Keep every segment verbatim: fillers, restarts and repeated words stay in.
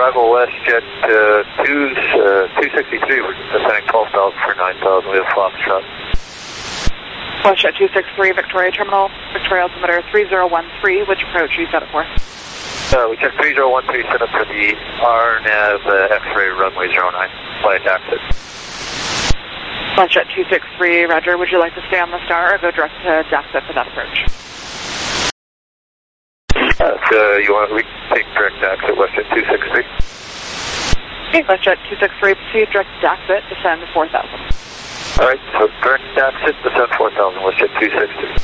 Chicago West jet uh, two, uh, two sixty-three, we're descending twelve thousand for nine thousand, we have Foxtrot. WestJet two sixty-three, Victoria Terminal, Victoria altimeter three zero one three, which approach are you set up for? Uh, we check three zero one three, set up for the R N A V uh, X-ray runway zero nine, flight exit. WestJet two sixty-three, roger, would you like to stay on the star or go direct to Daxit for that approach? Uh, so you want, we take direct exit, WestJet two sixty-three. Okay, WestJet two sixty-three, proceed direct to Daxit, descend four thousand. Alright, so direct exit, descend four thousand, WestJet two sixty.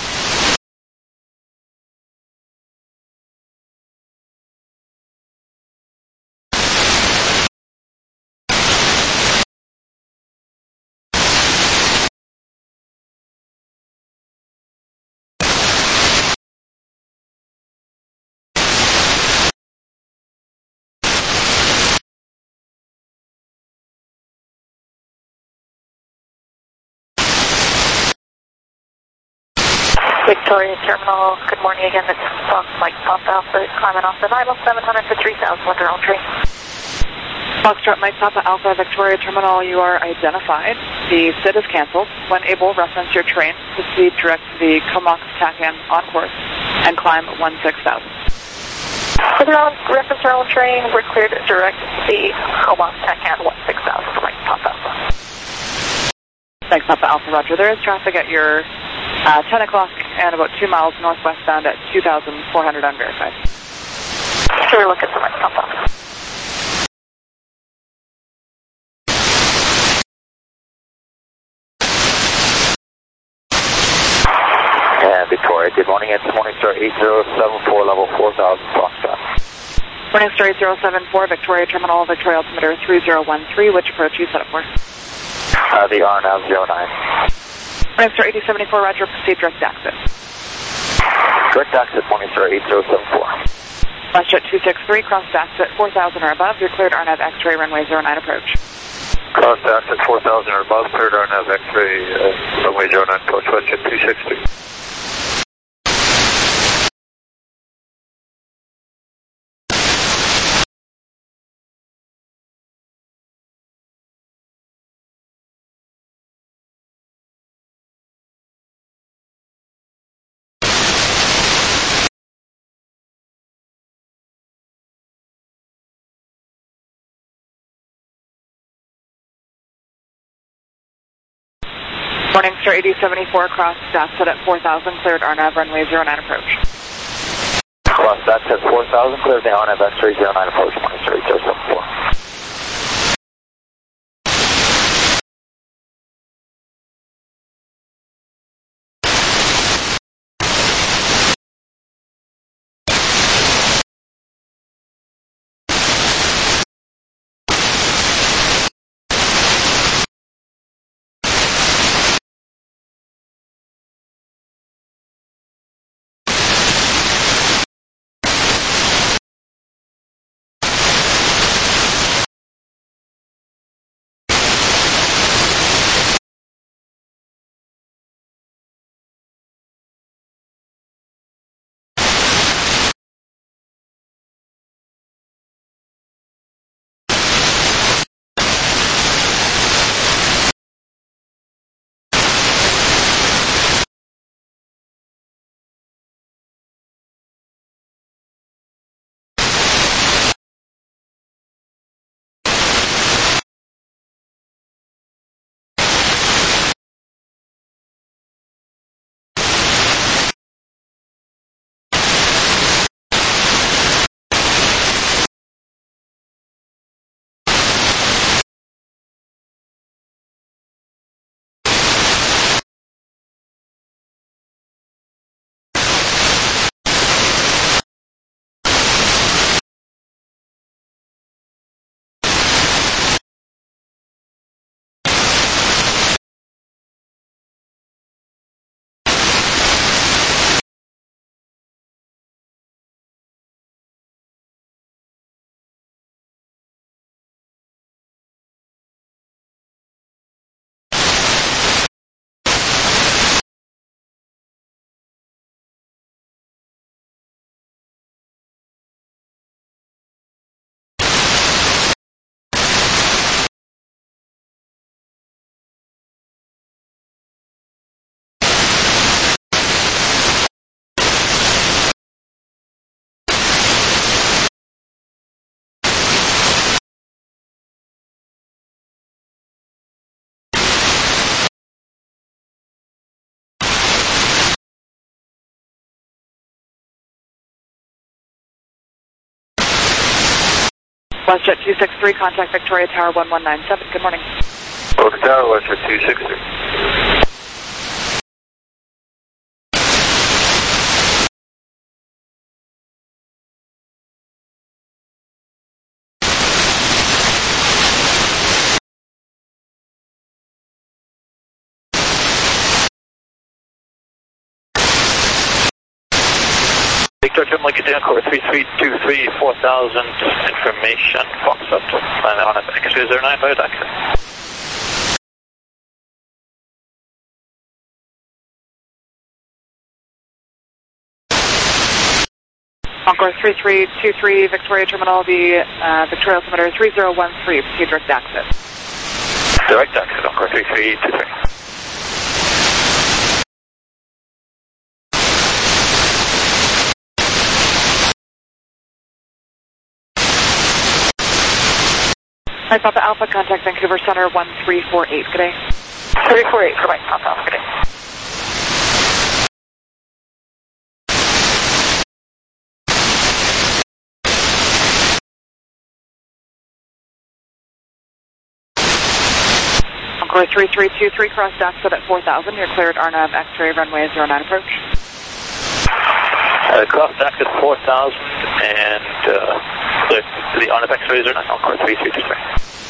Victoria Terminal, good morning again, this is Fox Mike Papa Alpha, climbing off the Vital seven hundred for three thousand with your own tree. Foxtrot Mike Papa Alpha, Victoria Terminal, you are identified. The S I D is canceled. When able, reference your train, proceed direct to the Comox T A C A N on course, and climb one six thousand. With your own, reference your own train, we're cleared to direct the Comox T A C A N one six thousand for Mike Papa Alpha. Thanks, Papa Alpha, roger. There is traffic at your uh, ten o'clock and about two miles northwestbound at two thousand four hundred unverified. Sure, look at the Mike Papa Alpha. And Victoria, good morning, it's Morningstar eight zero seven four, level four thousand, Foxtrot. Morningstar eight zero seven four, Victoria Terminal, Victoria altimeter three zero one three, which approach you set up for? Uh, the R N A V zero nine. Morningstar eighty seventy-four, roger, proceed direct exit. Direct exit, Morningstar eight zero seven four. WestJet two sixty-three, cross exit four thousand or above, you're cleared R N A V X-ray runway zero nine approach. Cross exit four thousand or above, cleared R N A V X-ray uh, runway zero nine approach, WestJet two sixty. Morningstar eighty seventy-four, cross exit at four thousand, cleared R N A V runway zero nine approach. Cross exit four thousand, cleared the R N A V X-ray zero nine approach, Morningstar eight zero seven four. WestJet two six three, contact Victoria Tower one one nine seven. Good morning. Boca Tower, WestJet two six three. Victor Jim Lincoln Dancore three three two three, four thousand, information, Fox up to planet on X ray zero nine, by access. Encore three three two three, Victoria Terminal, the uh, Victoria altimeter three zero one three, proceed direct access. Direct access, Encore three three two three. Mike Papa Alpha, contact Vancouver Center one three four eight. Good day. three four eight for Mike Papa Alpha. Good day. Encore three three two three, cross Daxit at four thousand. You're cleared R N A V X-ray runway zero nine approach. Uh, cross Daxit four thousand and uh, clear to the R N A V X-ray zero nine, Encore three three two three.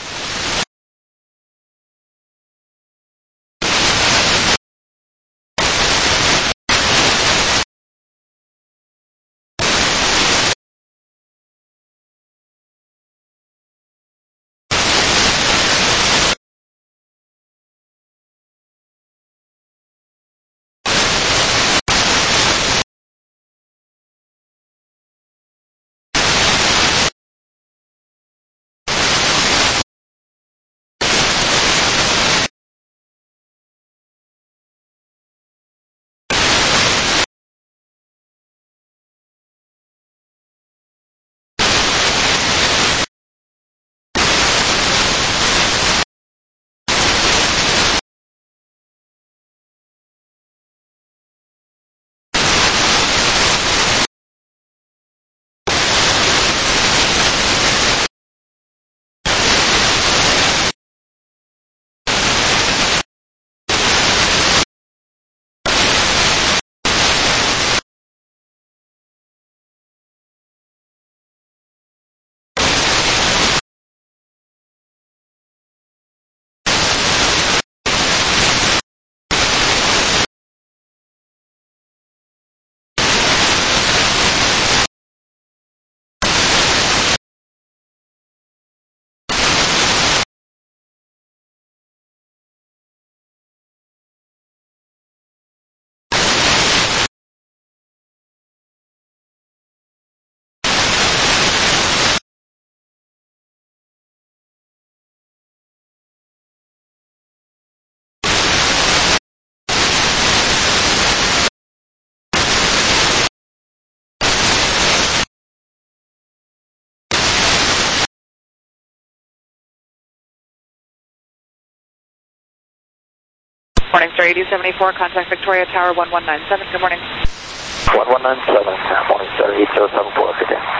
Morning, sir, eighty seventy-four, contact Victoria Tower one one nine seven. Good morning. one one nine seven, morning, sir, eight zero seven four, good day.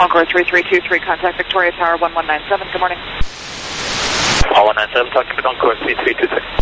Encore three three two three, contact Victoria Tower one one nine seven. Good morning. one one nine seven, talking to Encore three three two three.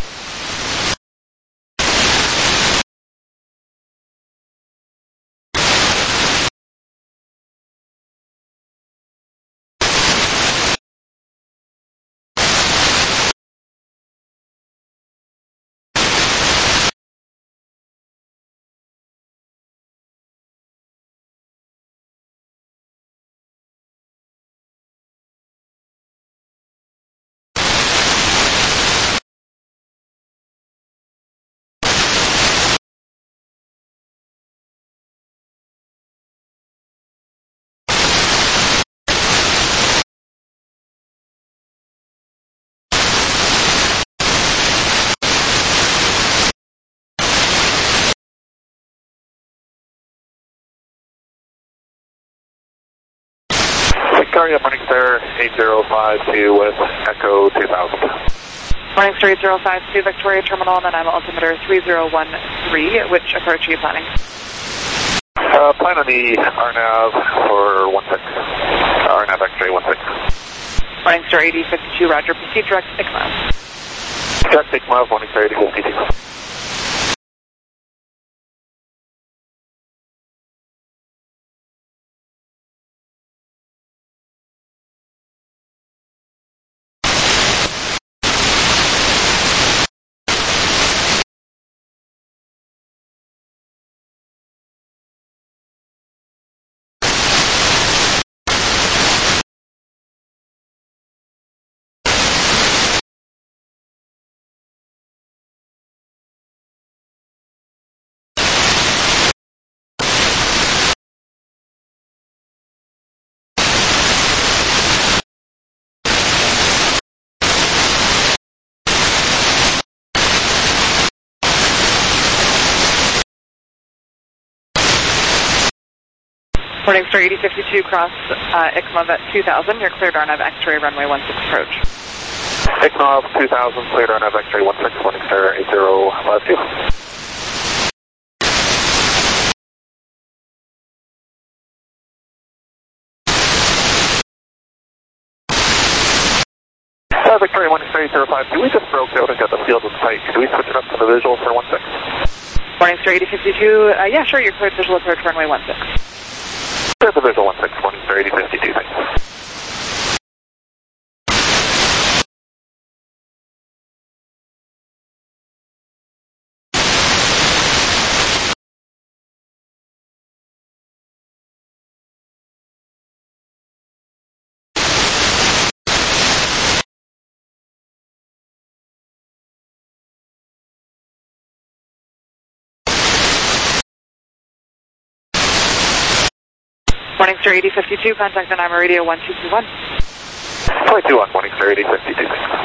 Victoria, Morningstar eight zero five two with Echo two thousand. Morningstar eight zero five two, Victoria Terminal, and then I'm altimeter three zero one three. Which approach are you planning? Uh, plan on the R NAV for one six. R NAV X-ray one six. Morningstar eighty fifty-two, roger. Proceed direct I C M O V. Direct I C M O V, Morningstar eighty fifty-two. Morningstar eighty fifty-two, cross uh, I C M O V at two thousand. You're cleared R N A V X-ray runway one six approach. I C M O V two thousand, cleared R N A V X-ray one six, Morningstar eight zero five two. Uh, Victoria, Morningstar eight zero five two, we just broke out and got the field in sight. Can we switch it up to the visual for one six? Morningstar eighty fifty-two, uh, yeah, sure, you're cleared visual approach runway one six. Cleared the visual one six, Morningstar eighty fifty-two, thanks. Morningstar eighty fifty-two, contact Nanaimo Radio one two two one. two two one, Morningstar eighty fifty-two.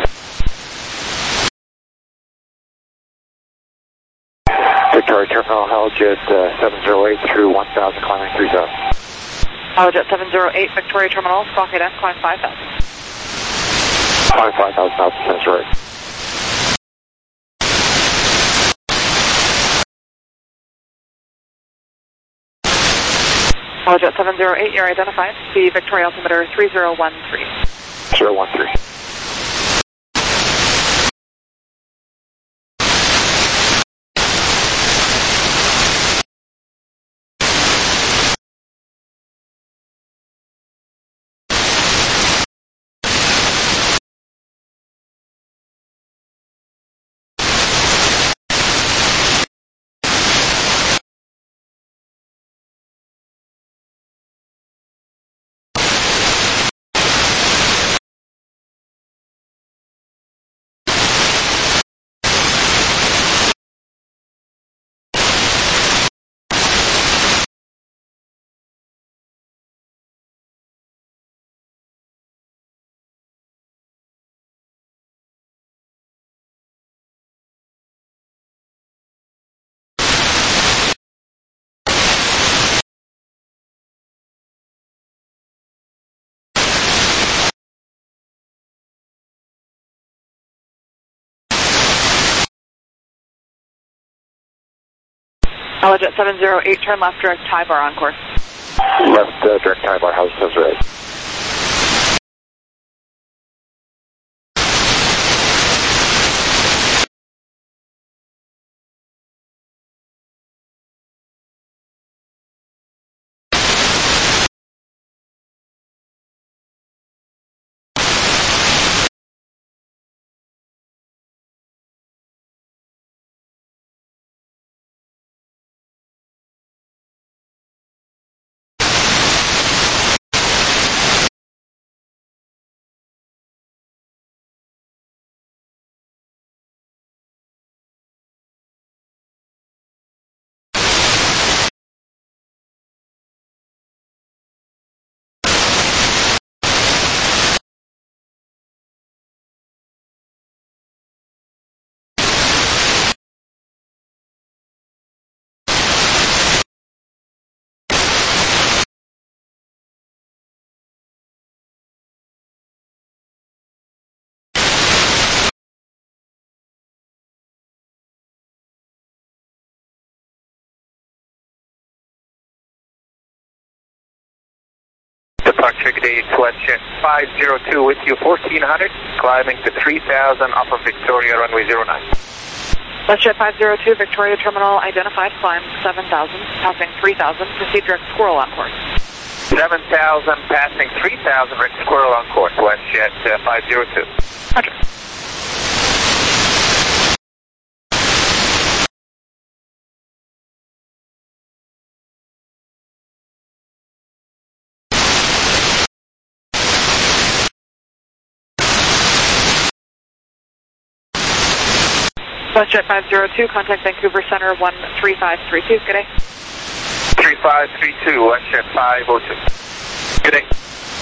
Victoria Terminal, Helijet uh, seven zero eight through one thousand, climbing three thousand. Helijet seven zero eight, Victoria Terminal, Squawk eight S, climb five thousand. Climb five thousand, that's right. Helijet seven zero eight, you're identified. The Victoria altimeter three zero one three. zero one three. Helijet seven zero eight, turn left direct, high bar on course. Left uh, direct time, our house has red. Departure gate WestJet five zero two with you, fourteen hundred, climbing to three thousand off of Victoria, runway zero nine. WestJet five zero two, Victoria Terminal identified, climb seven thousand, passing three thousand, proceed direct Squirrel on course. seven thousand, passing three thousand, direct Squirrel on course, WestJet uh, five zero two. Roger. WestJet five zero two, contact Vancouver Center one three five three two, good day. three five three two, WestJet five zero two. Good day.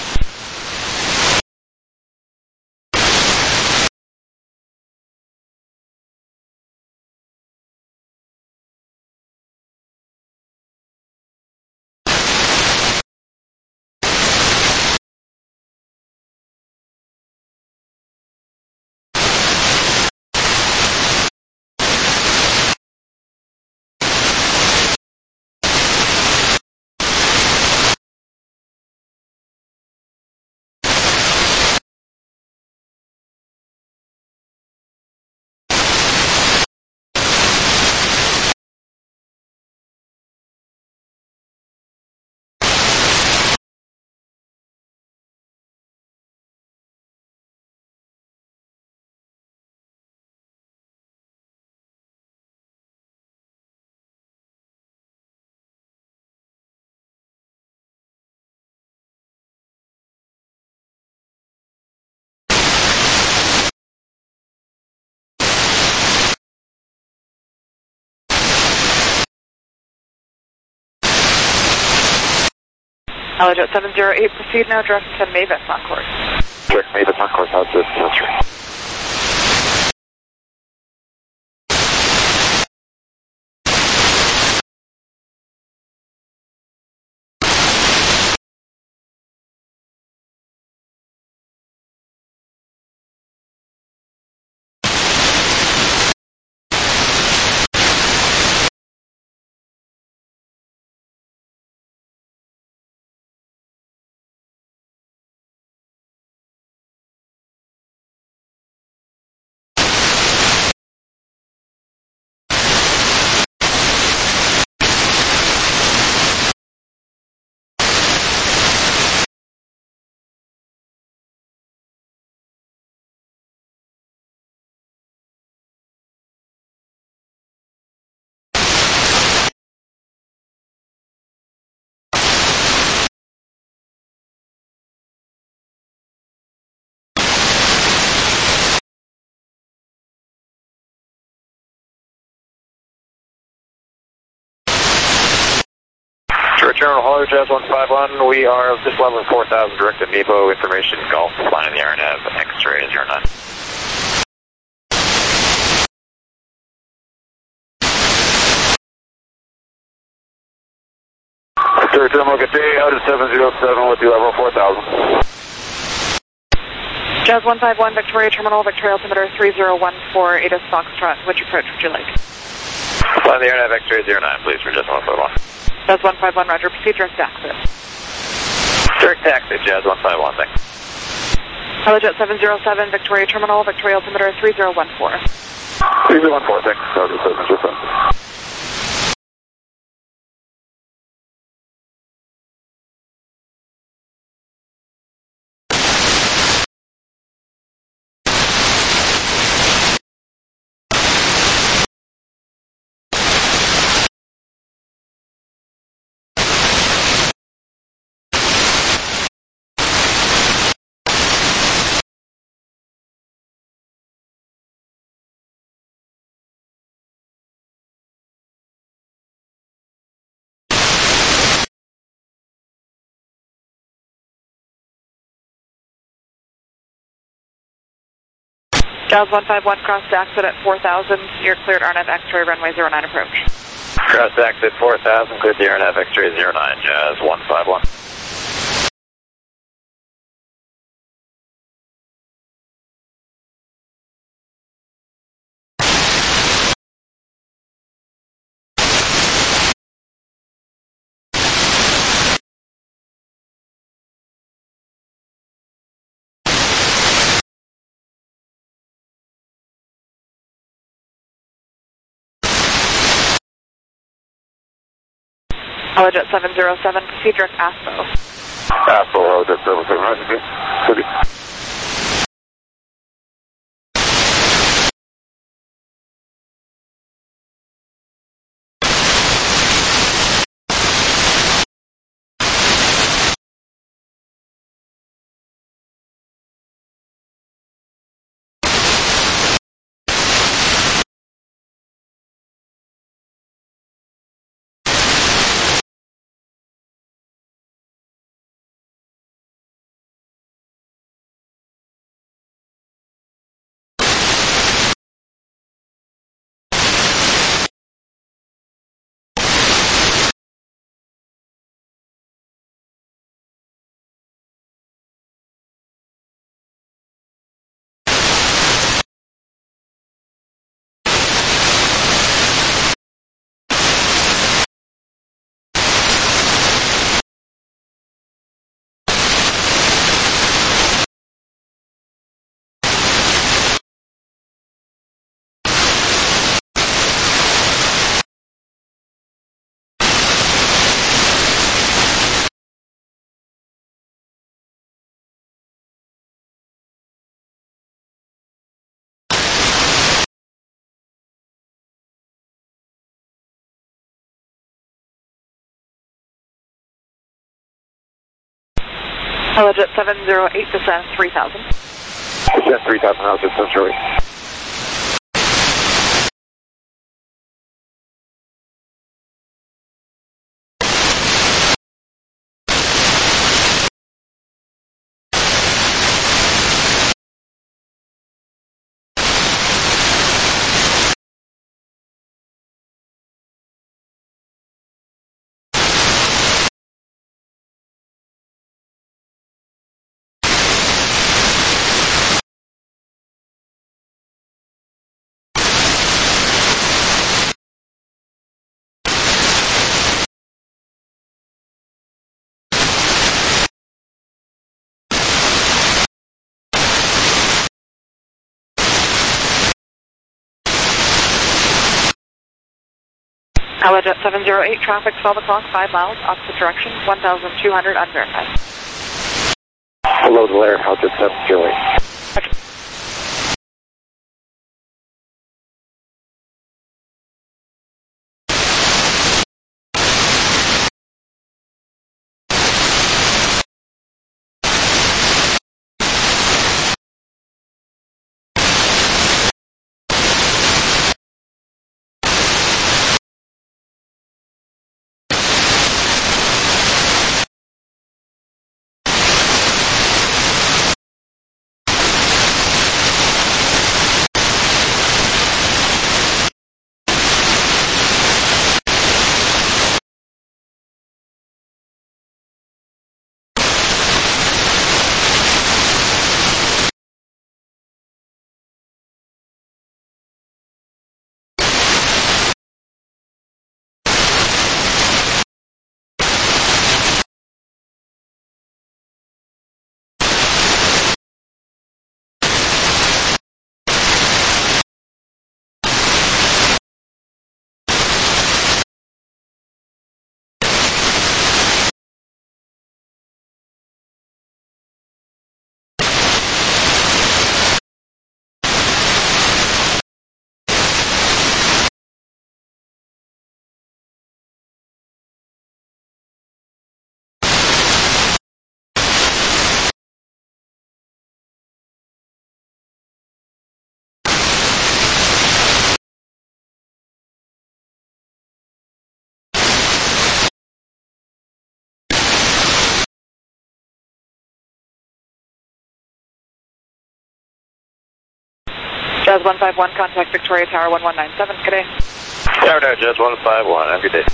Allojet seven zero eight, proceed now direct to Mavis on course. Direct Mavis on course, how's this? That's right. Terminal Hauler, Jazz one five one, we are this level of four thousand, direct to Nebo, information, Golf, flying in the R N A V, X-ray zero nine. Victoria Terminal, good day, out of seven zero seven with you, level four thousand. Jazz one five one, Victoria Terminal, Victoria altimeter three zero one four, A D A S Foxtrot, which approach would you like? Flying the R N A V, X-ray zero nine, please, for Jazz one five one. That's one five one, roger. Proceed direct exit. Direct exit, Jazz one five one, thanks. Helijet seven zero seven, Victoria Terminal, Victoria altimeter three zero one four. three zero one four, thanks. Helijet seven zero seven. Jazz one five one, cross to exit at four thousand. You're cleared R N A V X-ray runway zero nine approach. Cross exit four thousand, cleared the R N A V X-ray zero nine, Jazz one five one. Helijet seven zero seven, proceed direct ASPO. ASPO, Helijet seven zero seven, City. Helijet seven zero eight, descend three thousand. Descend three thousand, Helijet seven zero eight. Helijet seven zero eight, traffic twelve o'clock, five miles, opposite direction, one thousand two hundred unverified. Hello, Blair, Helijet seven zero eight. Jazz one five one, contact Victoria Tower one one nine seven, good day. Tower Tower, Jazz one five one, have a good day.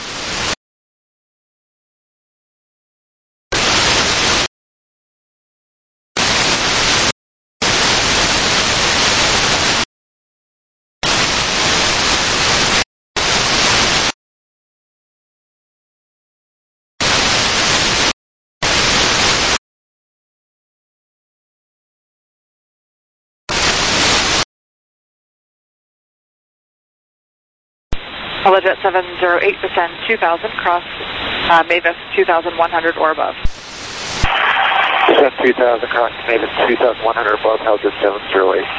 Jet seven zero eight, descend two thousand, cross uh, Mavis two thousand one hundred or above. Descend two thousand, cross Mavis two thousand one hundred above, Jet seven zero eight.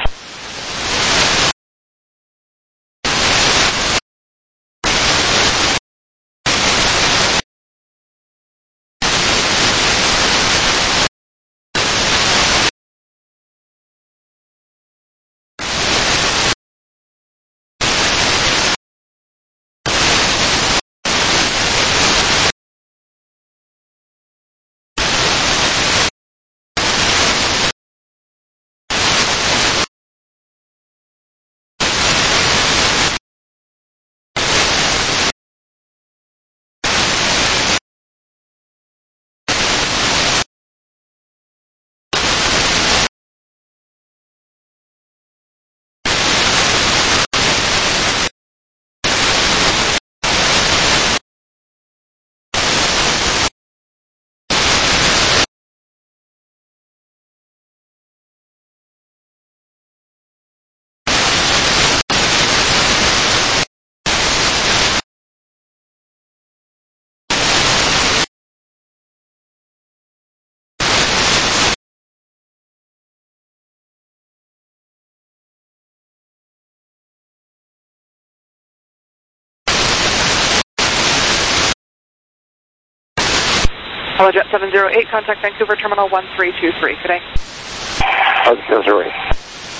Jet seven zero eight, contact Vancouver Terminal one three two three, good day. seven zero eight.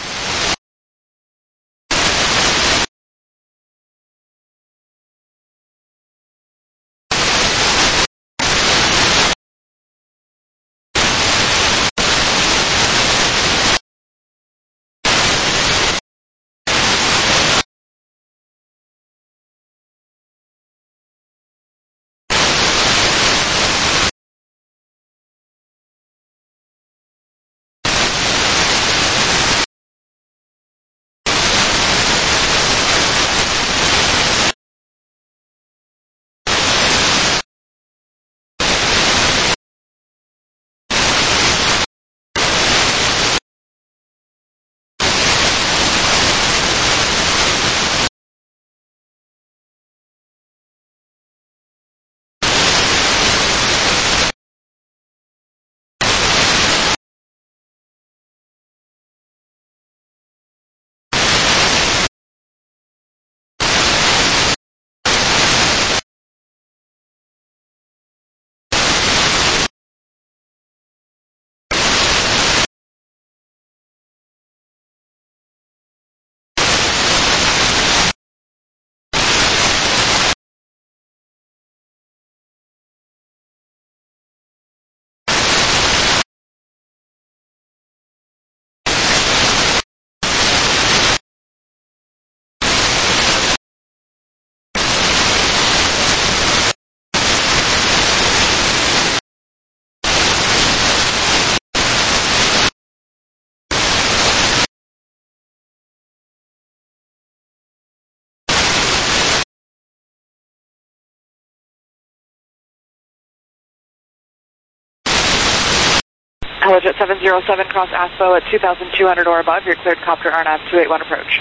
Jet seven zero seven, cross ASPO at two thousand two hundred or above, you're cleared copter R N A V two eight one approach.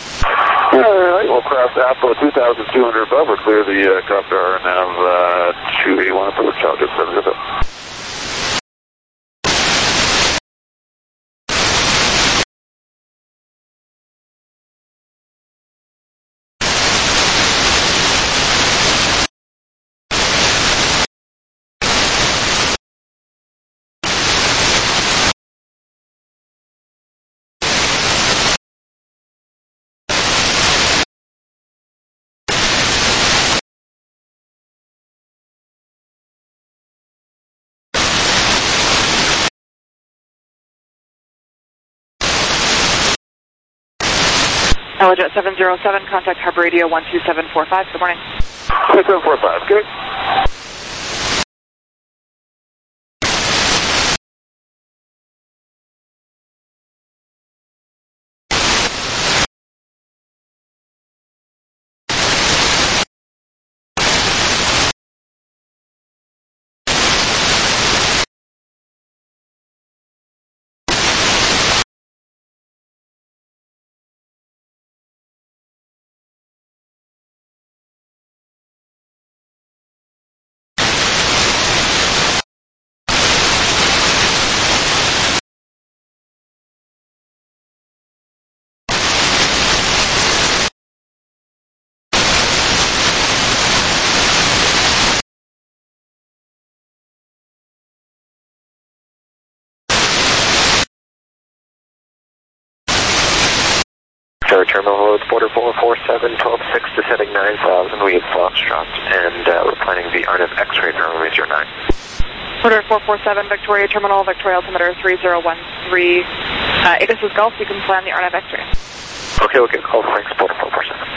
Alright, we'll cross ASPO two thousand two hundred above, we'll clear the uh, copter R N A V uh, two eight one approach, Jet seven zero seven. Allegiant seven zero seven, contact Hub Radio one two seven four five. Good morning. two seven four five, good. Terminal loads, border four four seven, twelve six descending nine thousand, we have Foxtrot, and uh, we're planning the R N F X-ray runway zero nine. Order four four seven, Victoria Terminal, Victoria altimeter three zero one three. Uh, Aegis is Gulf, you can plan the R N F X-ray. Okay, okay, call thanks, border four four seven.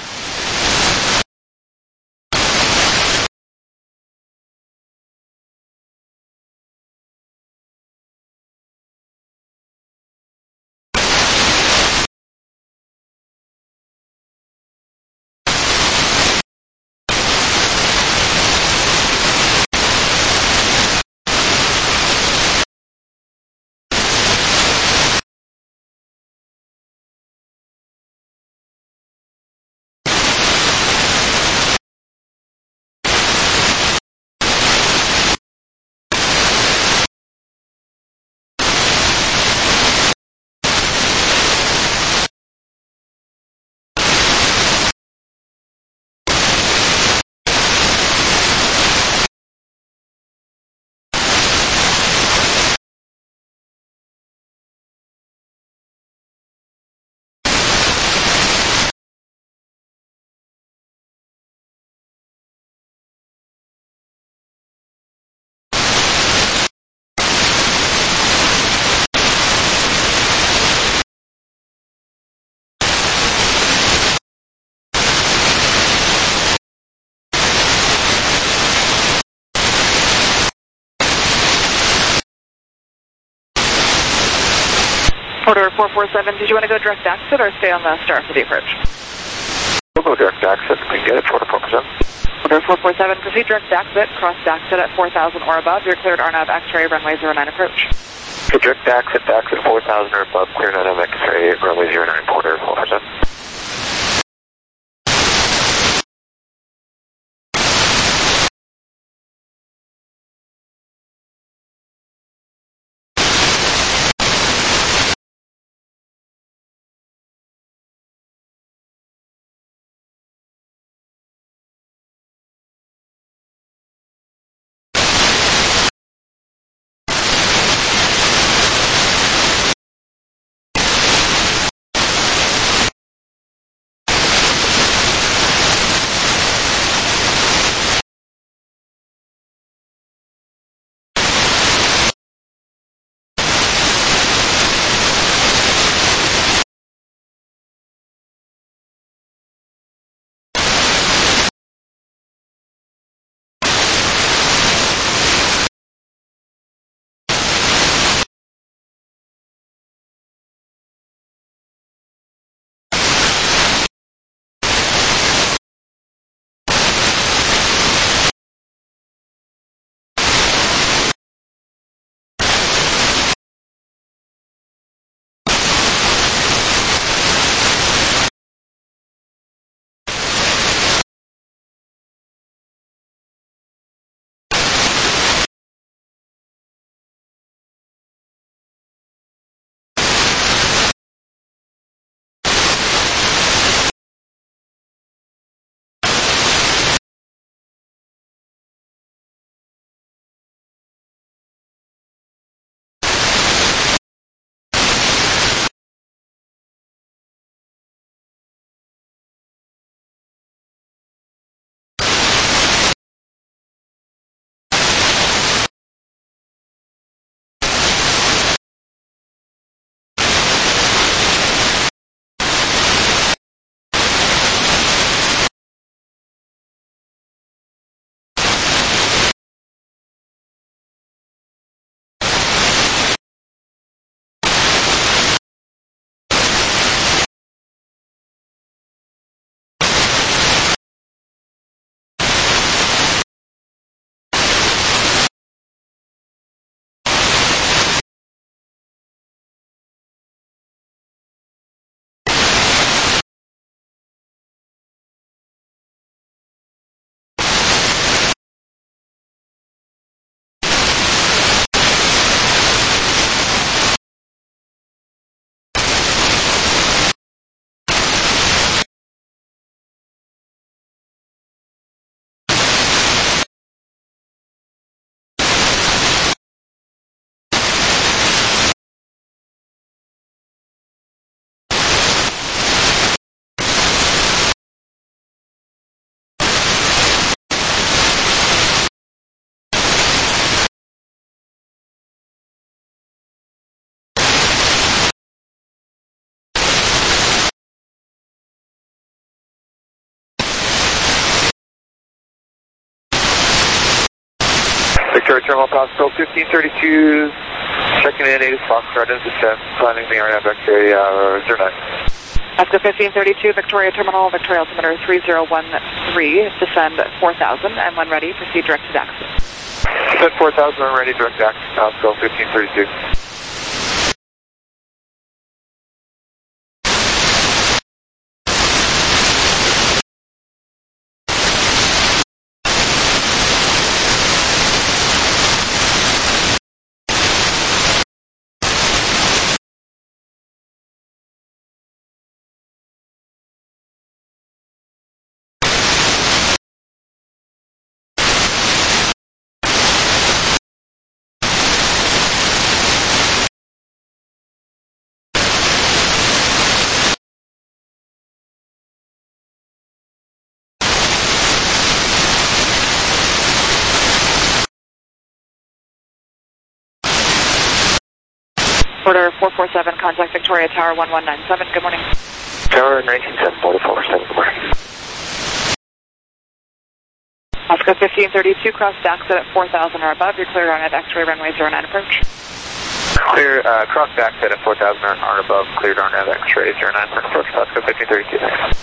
Order four four seven, did you want to go direct exit or stay on the star for the approach? We'll go direct exit, we can get it, border four four seven. Order four four seven, proceed direct exit, cross exit at four thousand or above, you're cleared R N A V X-ray, runway zero nine approach. Okay, direct exit, exit four thousand or above, clear R N F X-ray, runway zero nine, border four four seven. Victoria Terminal, Pascal fifteen thirty-two, checking in, eight Foxtrot in descent, climbing the R N A V X-ray uh, zero nine. Pascal fifteen thirty-two, Victoria Terminal, Victoria altimeter three zero one three, descend four thousand, and when ready, proceed direct to Daxton. Descend four thousand, when ready, direct to Daxton, Pascal fifteen thirty-two. Order four four seven, contact Victoria Tower one one nine seven. Good morning. Tower nineteen seven, four four seven, good morning. Oscar fifteen thirty-two, cross Daxton at four thousand or above. You're clear on at X-ray runway zero nine approach. Clear, uh, cross Daxton at four thousand or above, cleared R N A V X-ray zero nine for an approach, Oscar fifteen thirty-two.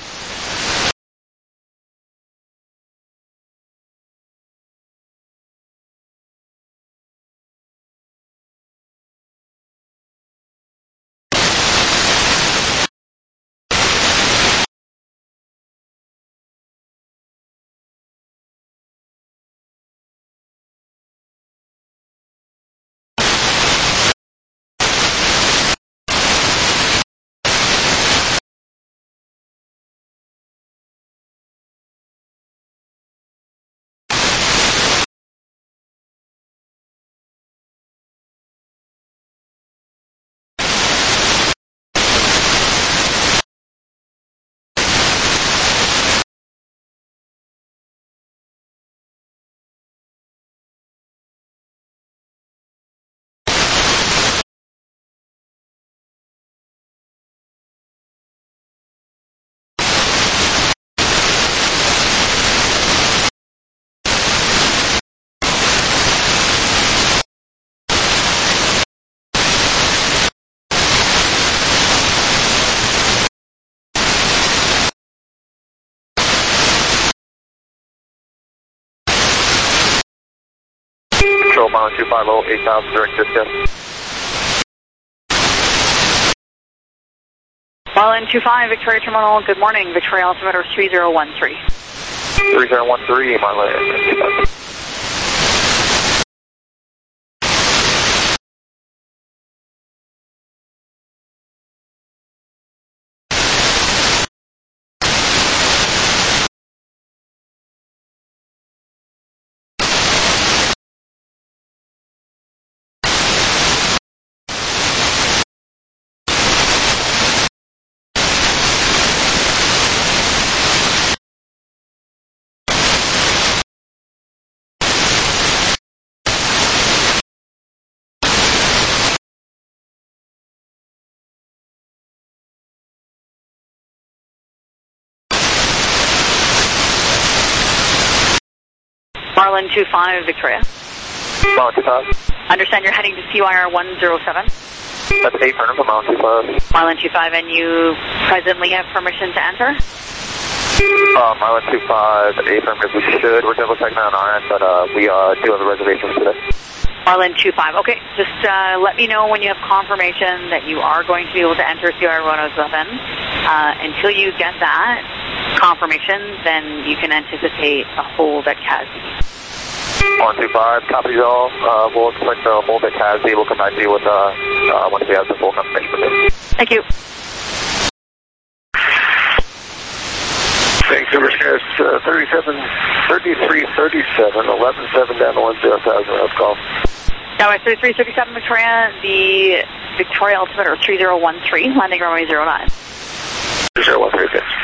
Control Mile two five zero, eight thousand direct distance. Marlin two five, Victoria Terminal, good morning. Victoria altimeter three zero one three. three zero one three, Marlin. Marlin two five, Victoria. Marlin two five. Understand you're heading to C Y R one zero seven. That's eight for number, Marlin two five. Marlin two five, and you presently have permission to enter? Uh, Marlin two five, affirmative, we should. We're double checking on our end, but uh, we uh, do have a reservation today. Marlin two five, okay. Just uh, let me know when you have confirmation that you are going to be able to enter C Y R one oh seven. Uh, until you get that confirmation, then you can anticipate a hold at C A S B. one two five, copy all. Uh, we'll expect a hold at C A S B. We'll come back to you with, uh, uh, once we have the full confirmation. Thank you. Thanks, Everscast, uh, thirty-seven, thirty-three, thirty-seven, eleven seven down to one zero thousand, that's call. Now, thirty-three thirty-seven, Victoria, the Victoria altimeter three zero one three, landing runway zero nine. zero one three, okay.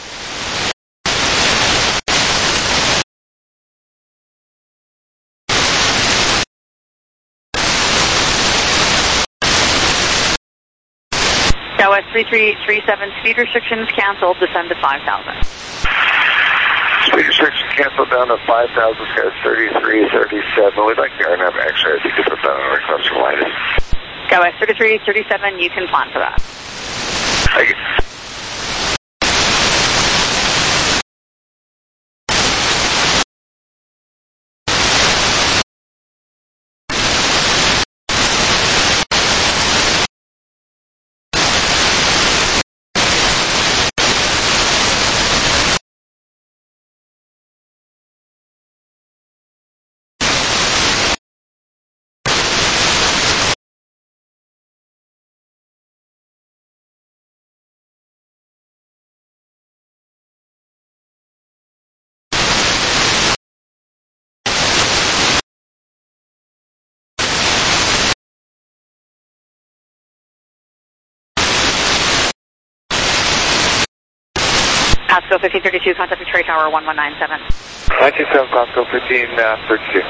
Southwest three three three seven, speed restrictions canceled, descend to five thousand. Speed restrictions cancel down to five thousand, skies thirty-three thirty-seven. We'd like the R N A V X-ray if you could put that on our request from Linus. Skyway thirty-three thirty-seven, you can plan for that. Thank you. Pasco fifteen thirty-two, contact Detroit Tower one one nine seven. nine two seven, Pasco fifteen thirty-two.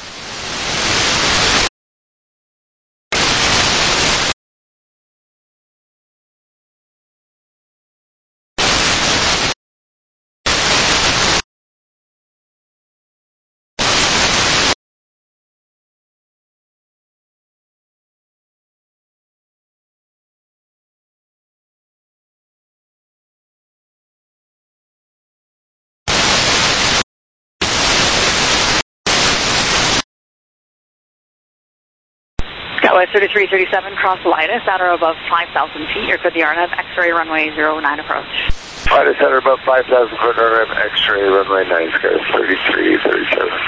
Skyway thirty-three thirty-seven, cross Lidus at or above five thousand feet. You're good the R N A V X-ray runway zero nine approach. Lidus at or above five thousand foot, R N A V X-ray runway nine, skies thirty-three thirty-seven.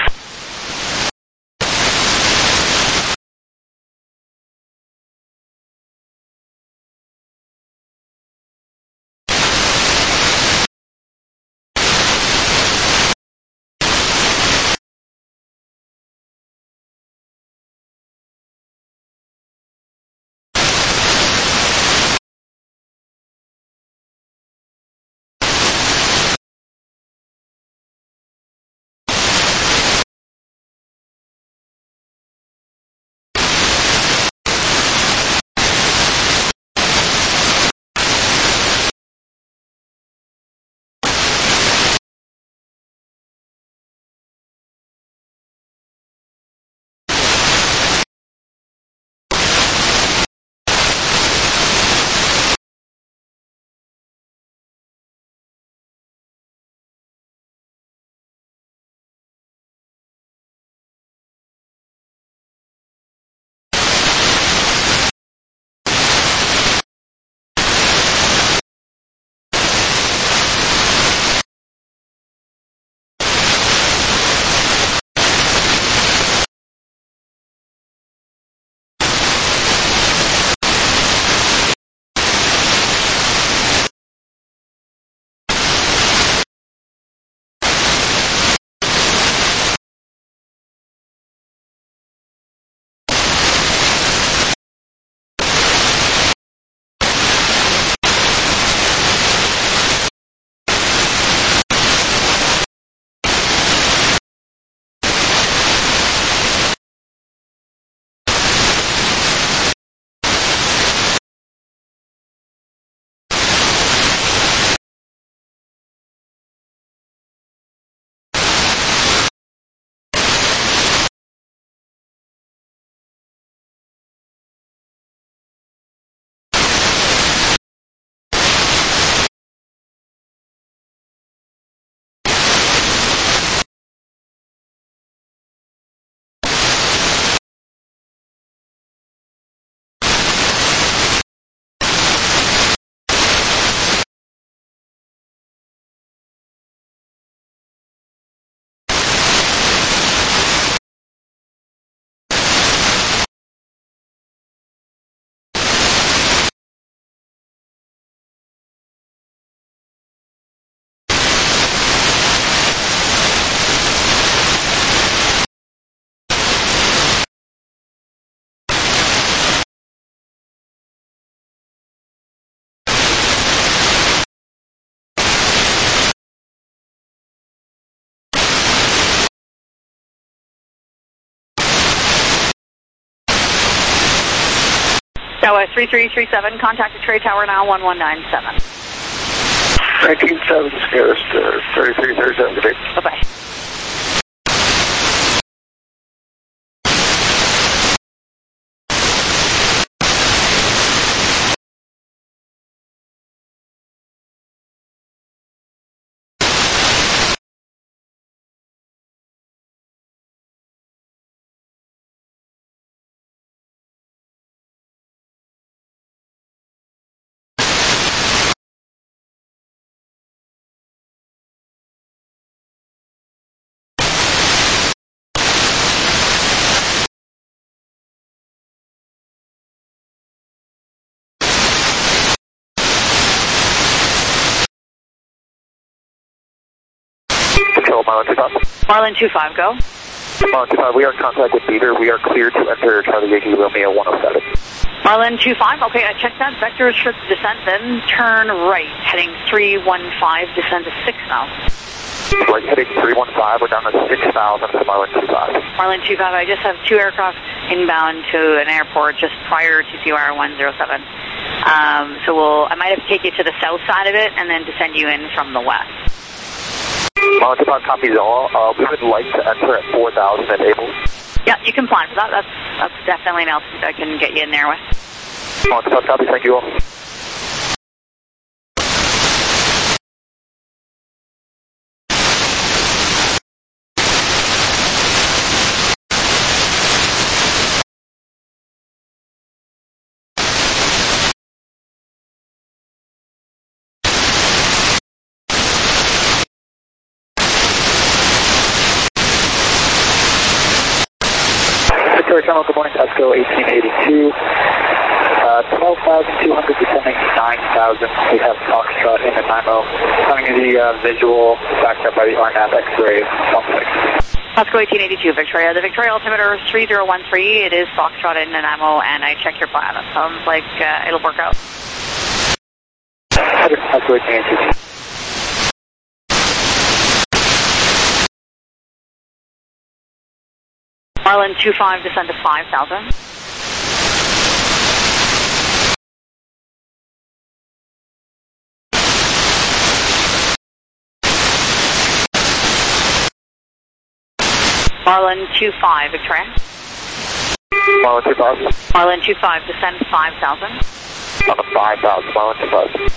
Skyway three three three seven, contact Detroit Tower now one one nine seven. nineteen seven, Sierra Star, thirty-three thirty-seven, good day. Bye-bye. Control, Marlin two five. Marlin two five, go. Marlin two five, we are in contact with Beater. We are clear to enter Charlie Yankee Romeo one oh seven. Marlin two five, okay, I checked that. Vector should descend, then turn right, heading three one five, descend to six thousand. Right, heading three one five, we're down to six thousand for Marlin two five. Marlin two five, I just have two aircraft inbound to an airport just prior to C R one oh seven. Um, so we'll, I might have to take you to the south side of it and then descend you in from the west. Marlin two five copies all. Uh, we would like to enter at four thousand at Able. Yeah, you can plan for that. That's, that's definitely an altitude I can get you in there with. Marlin two five copies, thank you all. Victoria Terminal, good morning, ESCO eighteen eighty-two, uh, twelve thousand two hundred descending nine thousand. We have Foxtrot in the Nanaimo, coming to the uh, visual backed up by the R N A V X-ray one six. ESCO eighteen eighty-two, Victoria. The Victoria altimeter is three zero one three. It is Foxtrot in Nanaimo, and I checked your plan. It sounds like uh, it'll work out. ESCO eighteen eighty-two. Marlin two five, descend to five thousand. Marlin two five, Victoria. Marlin two five. Marlin two five, descend five thousand. On the five thousand, Marlin two five.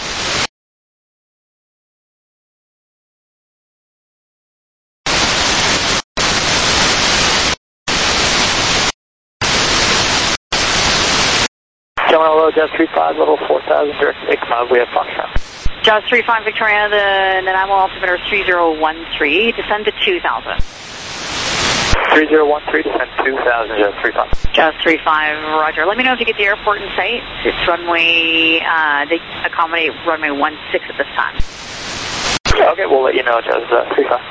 Terminal low, Jazz three five, level four thousand, direct to Ikmav, we have Foxtrot. Jazz three five, Victoria, the Nanaimo altimeter is three zero one three, descend to two thousand. three zero one three, descend two thousand, Jazz three five. Jazz three five, roger. Let me know if you get the airport in sight. It's runway, uh, they accommodate runway one six at this time. Okay, we'll let you know, Jazz uh, three five.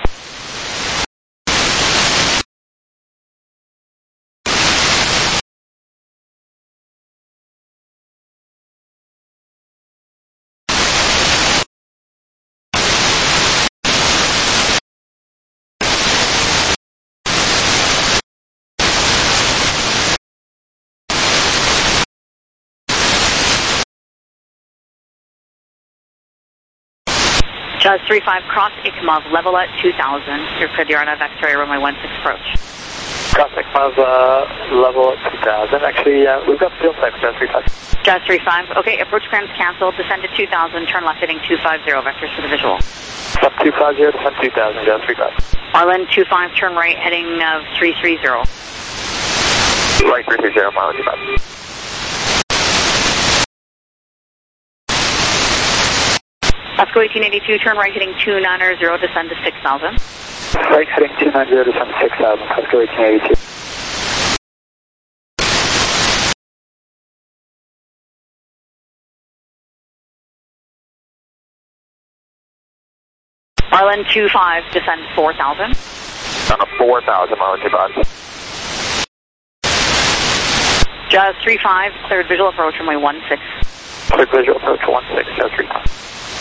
Jazz three five, cross Ikmav, level at two thousand. You're clear to the R N A V X-ray, runway one six approach. Cross Ikmav, uh, level at two thousand. Actually, uh, we've got field type, Jazz three five. Jazz three five, okay, approach clearance canceled, descend to two thousand, turn left heading two five zero, vectors for the visual. Up two five zero, descend two thousand, Jazz three five. Marlin two five, turn right heading of three three zero. Right three three zero, Marlin two five. ESCO eighteen eighty-two, turn right heading two nine zero, descend to six thousand. Right heading two nine zero, descend to six thousand, ESCO eighteen eighty-two. Marlin two five, descend four thousand. On a four thousand, Marlin two five. Jazz three five, cleared visual approach, runway one six. Cleared visual approach one six, Jazz three five.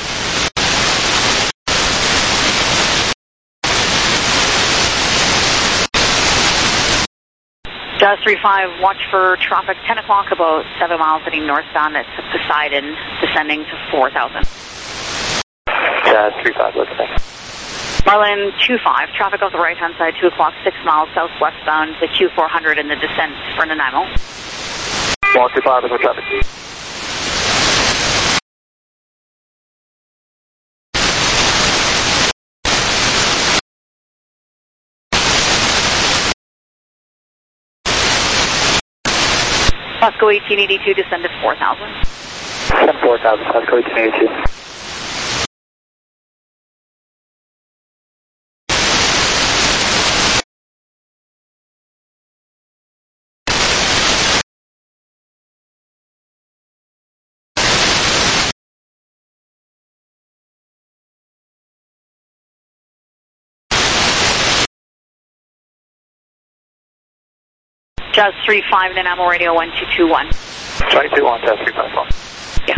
Jazz three five, watch for traffic ten o'clock, about seven miles heading northbound at Poseidon, descending to four thousand. Jazz three five, looking back. Marlin two five, traffic off the right-hand side, two o'clock, six miles southwestbound, the Q four hundred in the descent for Nanaimo. Marlin two five, looking for traffic. Pasco eighteen eighty-two, descend to four thousand. Descend four thousand, Pasco eighteen eighty-two. Jazz three five, Nanaimo radio one two two one. twenty two one, Jazz three five one. Yeah.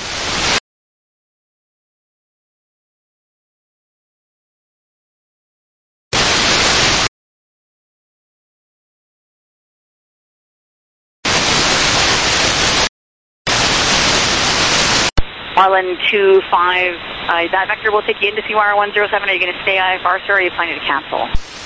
Marlin two five, uh, that vector will take you into C Y R one zero seven. Are you going to stay I F R, sir, or are you planning to cancel?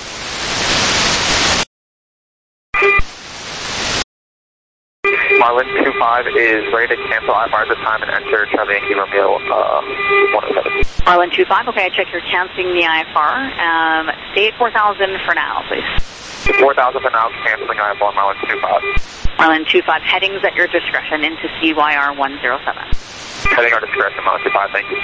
Marlin two five is ready to cancel I F R at this time and enter Charlie Yankee Romeo uh, one oh seven. Marlin two five, okay, I check you're canceling the I F R. Um, stay at four thousand for now, please. four thousand for now, canceling I F R, Marlin two five. Marlin two five, headings at your discretion into C Y R one zero seven. Heading our discretion, Marlin two five, thank you.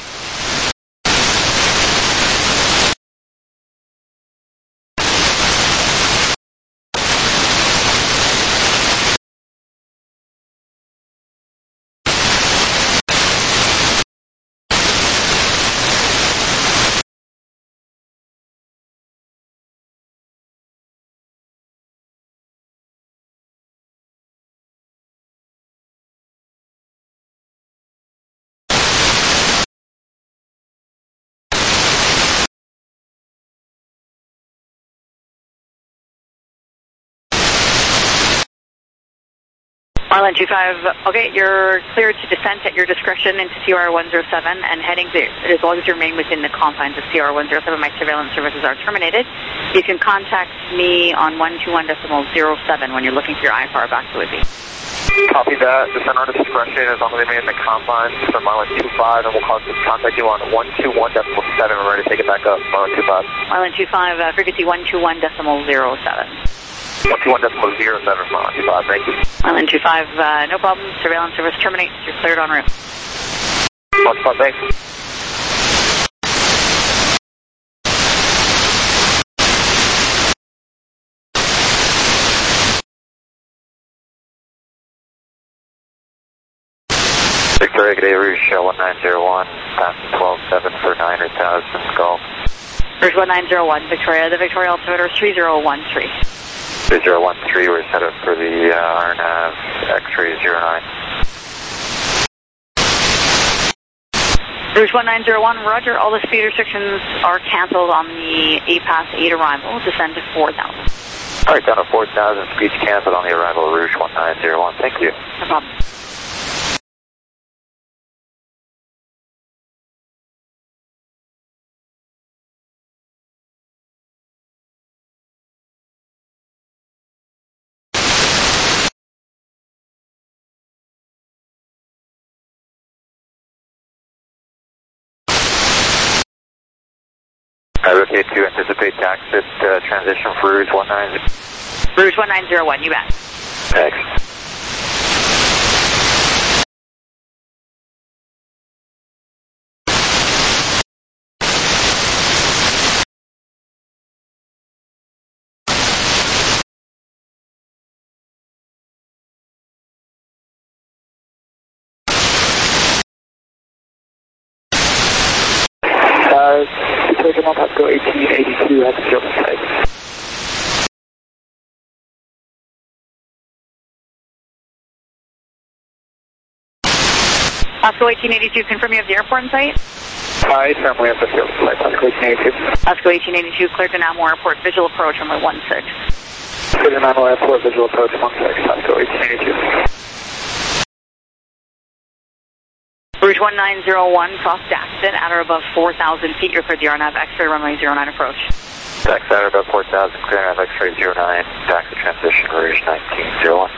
Marlin two five, okay, you're cleared to descent at your discretion into C R one zero seven and heading to, as long as you remain within the confines of C R one zero seven, my surveillance services are terminated. You can contact me on one two one decimal zero seven when you're looking for your I F R back to Whitby. Copy that. Descend our discretion as long as they remain in the confines for Marlin two five, and we'll contact you on one two one decimal seven. We're ready to take it back up, Marlin two five. Marlin two five, uh, frequency one two one decimal zero seven. one two one decimal zero seven, Marlin two five, thank you. Marlin two five, uh, no problem. Surveillance service terminates. You're cleared en route. Marlin two five, thanks. Victoria, good day, Rouge one nine zero one, passing twelve seven for nine hundred thousand, Golf. Rouge one nine zero one, Victoria, the Victoria altimeter is three zero one three. three zero one three, we're set up for the uh, R N A V X-ray zero nine. Rouge one nine zero one, roger, all the speed restrictions are cancelled on the A P A S eight arrival, descend to four thousand. Alright, down to four thousand, speeds cancelled on the arrival, Rouge one nine zero one, thank you. No problem. I would okay to anticipate exit uh, transition for Rouge one nine zero one. Rouge one nine zero one, you bet. Thanks. Uh, Taking on Pasco eighteen eighty-two at the German site. Pasco eighteen eighty-two, confirm you have the airport in sight? Hi, firmly at the field flight, Pasco eighteen eighty-two. Pasco eighteen eighty-two, cleared to Nanaimo Airport, visual approach runway one six. Clear to Nanaimo Airport, visual approach one six, Pasco eighteen eighty-two. Rouge one nine zero one, cross Daxton at or above four thousand feet. You're cleared the R NAV X-ray runway zero nine approach. Dax at or above four thousand, clear R NAV X-ray zero nine, taxi transition, Rouge nineteen zero one.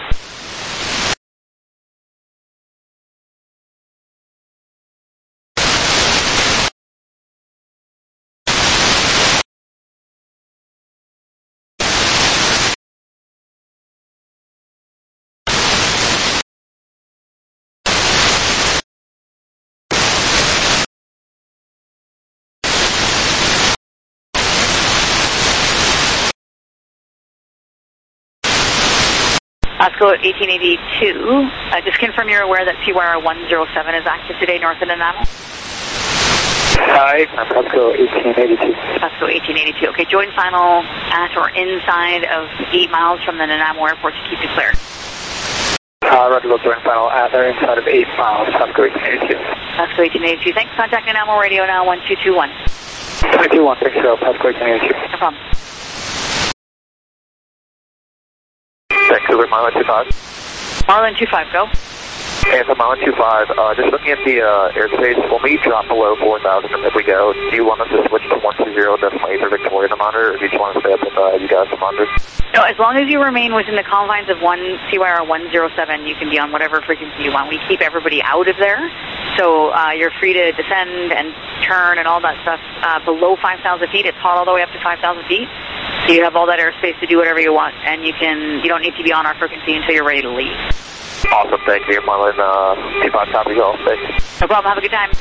Osco eighteen eighty-two, uh, just confirm you're aware that C Y R one zero seven is active today north of Nanaimo. Hi, I'm Osco eighteen eighty-two. Osco eighteen eighty-two. Okay, join final at or inside of eight miles from the Nanaimo airport to keep you clear. Uh, Red Low join final at or inside of eight miles, Osco eighteen eighty-two. Osco eighteen eighty-two, thanks. Contact Nanaimo radio now, one two two one. two two one, thanks, Osco eighteen eighty-two. No problem. Vancouver, Marlin two five. Marlin two five, go. Hey, so Marlin two five, uh, just looking at the uh, airspace, when we drop below four thousand and if we go, do you want us to switch to one two zero decimal eight for Victoria to monitor, or do you just want to stay up with uh, you guys to monitor? No, as long as you remain within the confines of one C Y R one zero seven, you can be on whatever frequency you want. We keep everybody out of there, so uh, you're free to descend and turn and all that stuff uh, below five thousand feet. It's hot all the way up to five thousand feet, so you have all that airspace to do whatever you want, and you can you don't need to be on our frequency until you're ready to leave. Awesome, thank you. Marlin uh, two five, copy, go. Thanks. No problem. Have a good time.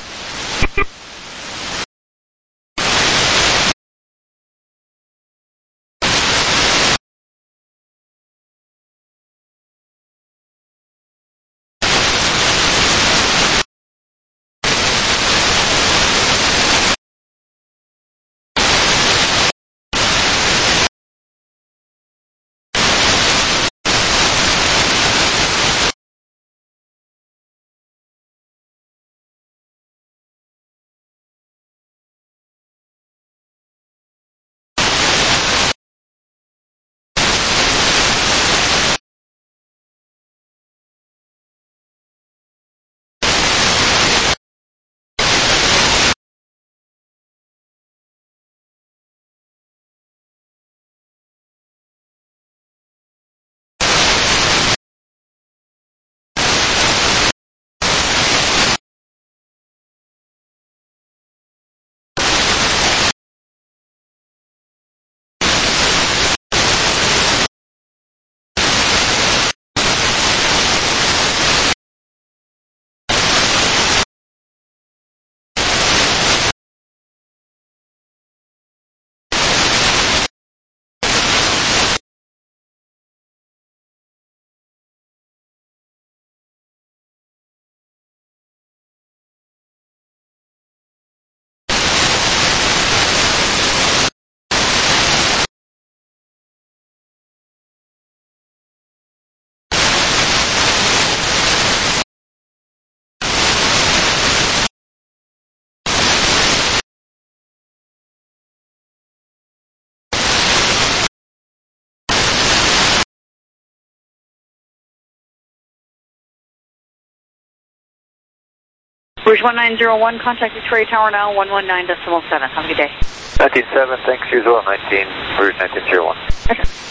Rouge one nine zero one, contact Victoria Tower now, one one nine decimal seven. Have a good day. nineteen seven, thanks, usual, nineteen, Rouge nineteen zero one. Okay.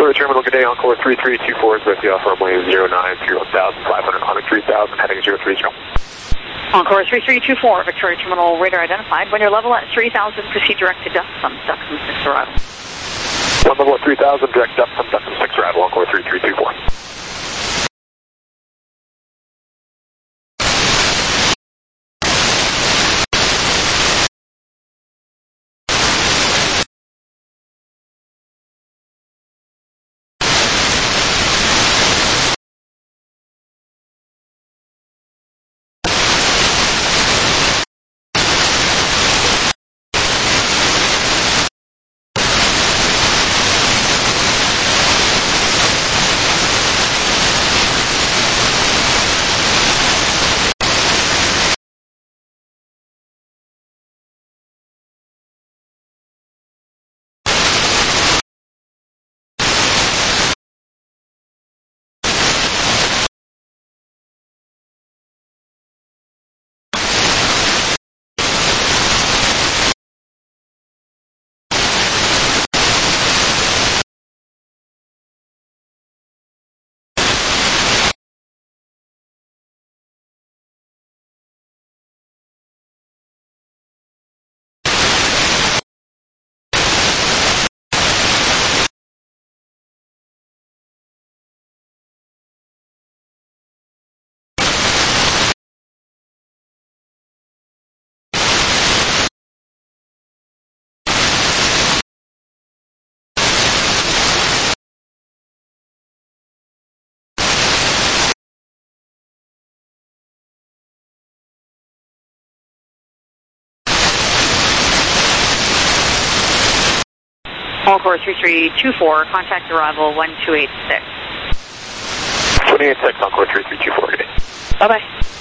Victoria Terminal, good day, Encore three three two four is with you off runway zero nine three one thousand five hundred, Honda three thousand, heading zero three zero. Encore three three two four, Victoria Terminal, radar identified. When you're level at three thousand, proceed direct to Duxham, Duxham six arrival. One level at three thousand, direct up from Duxham six arrival, Encore three three two four. Encore three three two four, contact arrival one two eight six. two eight six, Encore three three two four, good day. Bye-bye.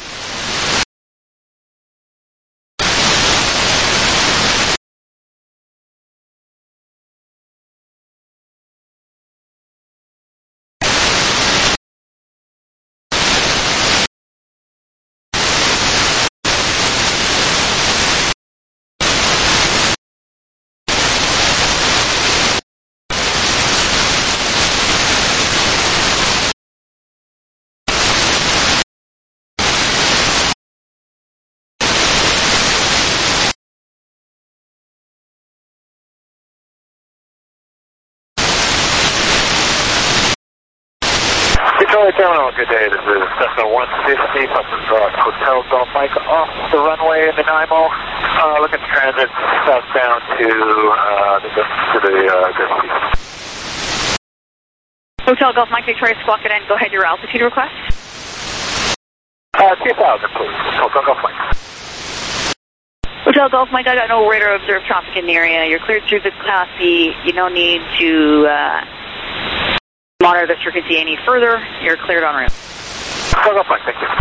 Victoria Terminal, good day. This is Cessna one fifty, Papa Hotel Golf Mike off the runway in Nanaimo. Uh, looking to transit southbound to uh, the to the uh, Gulf. Hotel Golf Mike Victoria Squawk it in. Go ahead, your altitude request. Uh, two thousand, please. Hotel Golf Mike. Hotel Golf Mike, I got no radar observed traffic in the area. You're cleared through the Class C. You don't need to uh, monitor this frequency any further. You're cleared en route. Hotel Golf Mike, thank you.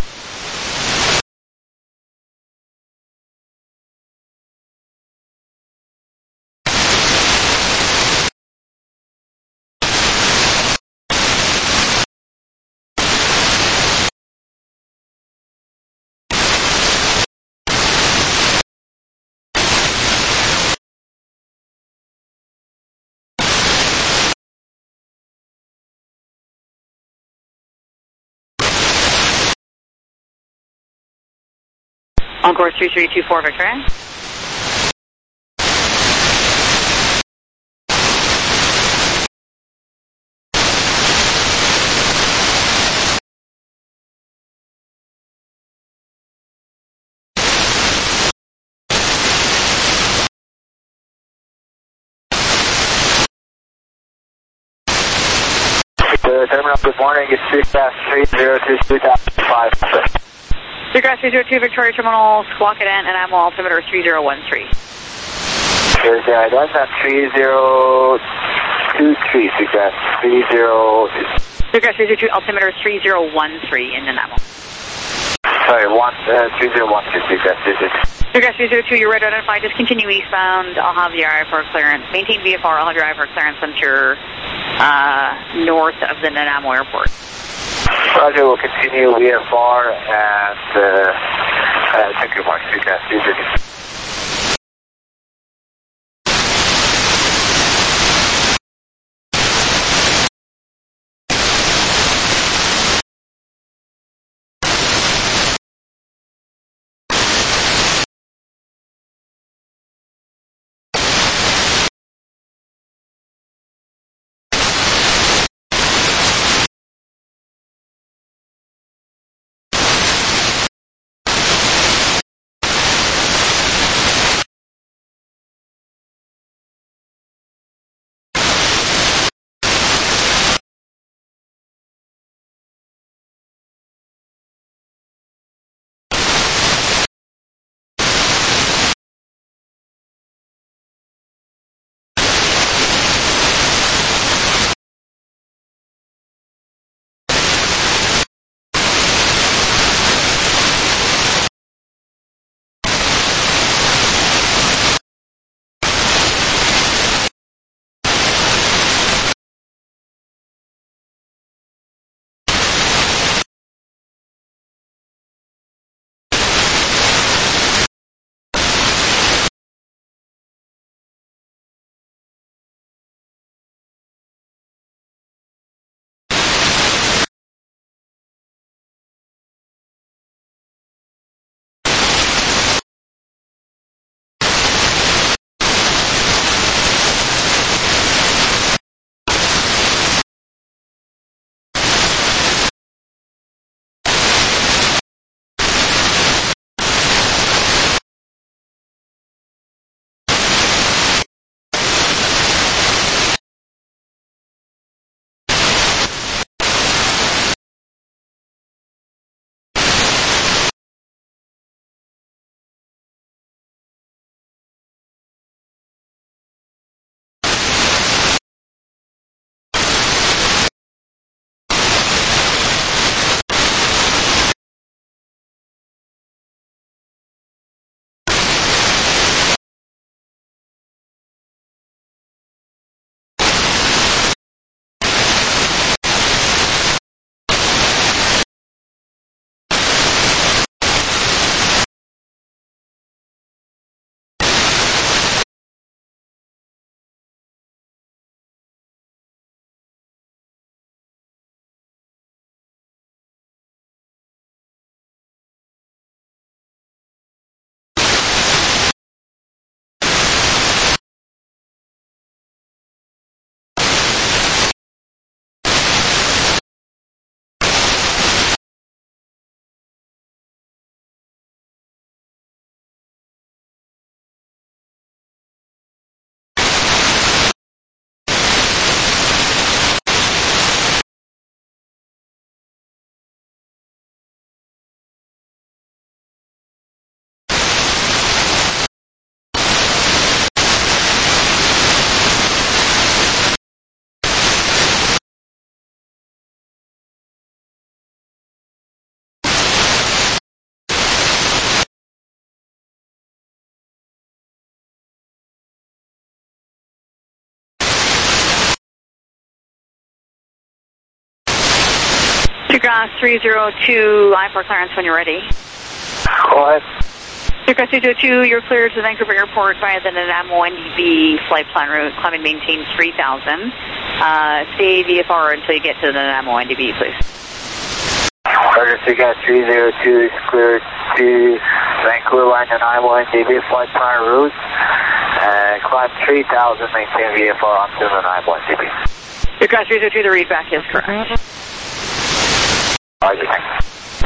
Encore three three two four, Victoria. The terminal, good morning. It's three three zero two two five. Seagrass three zero two, Victoria Terminal, Squawk it in, and I'm altimeter three zero one three. Here's the identity, three zero two three, Seagrass three zero two. Seagrass three zero two, altimeter three zero one three in Nanaimo. Sorry, one, uh, three zero one two, Seagrass three zero two. Seagrass three zero two, you're right identified. Just continue eastbound. I'll have the I F R clearance. Maintain V F R, I'll have your I F R clearance once you're uh, north of the Nanaimo Airport. Roger, we'll continue V F R and uh, uh, thank you, Mark. Seagrass three zero two. Seagrass three zero two, I for clearance when you're ready. Go ahead. Seagrass three zero two, you're cleared to Vancouver Airport via the Nanaimo N D B flight plan route, climb and maintain three thousand. Uh, stay V F R until you get to the Nanaimo N D B, please. Roger, Seagrass three zero two is cleared to Vancouver line Nanaimo N D B flight plan route, and climb three thousand, maintain V F R onto the Nanaimo N D B. Seagrass three zero two, the readback is correct. Roger, thanks.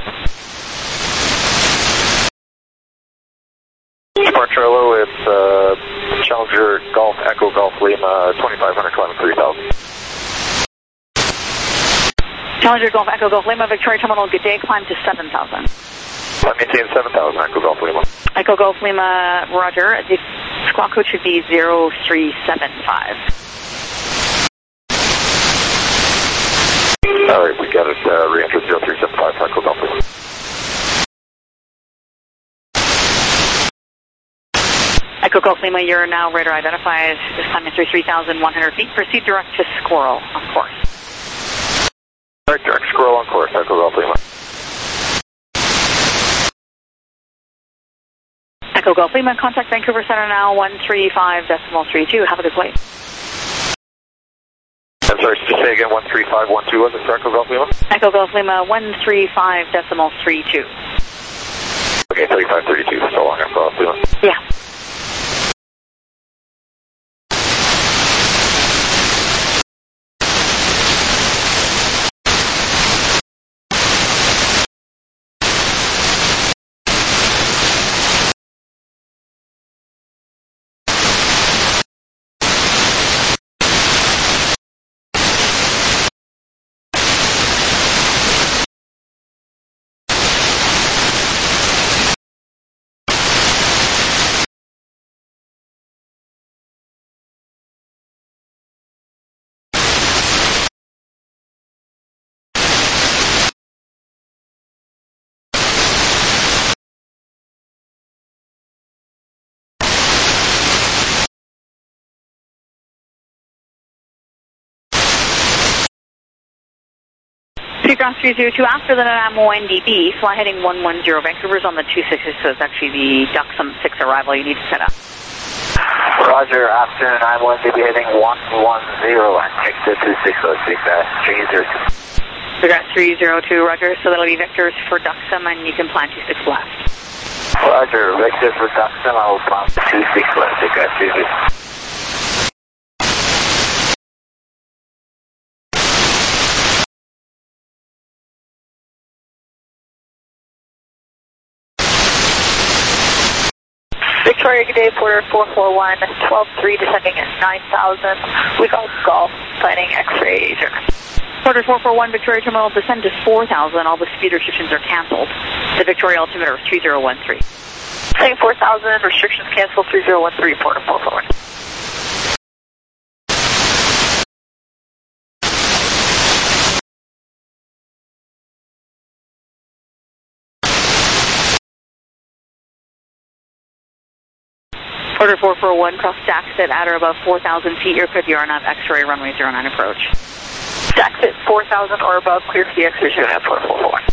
Departure it's uh, Challenger Golf Echo Golf Lima twenty-five hundred climbing three thousand. Challenger Golf Echo Golf Lima, Victoria Terminal, good day, climb to seven thousand. Climb maintain seven thousand, Echo Golf Lima. Echo Golf Lima, roger. The squawk code should be zero three seven five. Alright, we got it, uh, re-enter zero three seven five, Echo Golf Lima. Echo Golf Lima, you're now radar identified. This time is through three thousand one hundred feet. Proceed direct to Squirrel, on course. Alright, direct Squirrel on course, Echo Golf Lima. Echo Golf Lima, contact Vancouver Center now, one three five decimal three two. Have a good flight. I'm sorry, just say again, one three five one two, was it for Echo Golf Lima? Echo Golf Lima, one three five decimal three two. Okay, thirty-five thirty-two, so long, Echo Golf Lima. Yeah. Seagrass three zero two, after the Nanaimo N D B, fly heading one one zero. Vancouver's on the two sixty, so it's actually the Duxham six arrival you need to set up. Roger, after Nanaimo N D B heading one one zero, and check the two six zero six, three zero two. Seagrass three zero two, roger, so that'll be vectors for Duxham, and you can plan two six left. Roger, vector for Duxham, I will plan two six left, Seagrass three zero two. Victoria, good day, Porter four four one, twelve three descending at nine thousand. We got Golf, planning X-ray German. Porter four four one, Victoria Terminal, descend to four thousand. All the speed restrictions are canceled. The Victoria altimeter is three zero one three. Saying four thousand, restrictions canceled, three zero one three, Porter four four one. Porter four four one, cross Daxit at or above four thousand feet. You're clear for the R N A V X-ray runway zero nine approach. Daxit four thousand or above, clear for the X-ray zero nine Porter four four one.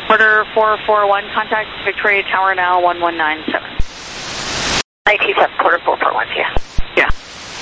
Porter four four one, contact Victoria Tower now, one one nine seven. nine two seven, Porter four four one, yeah. Yeah.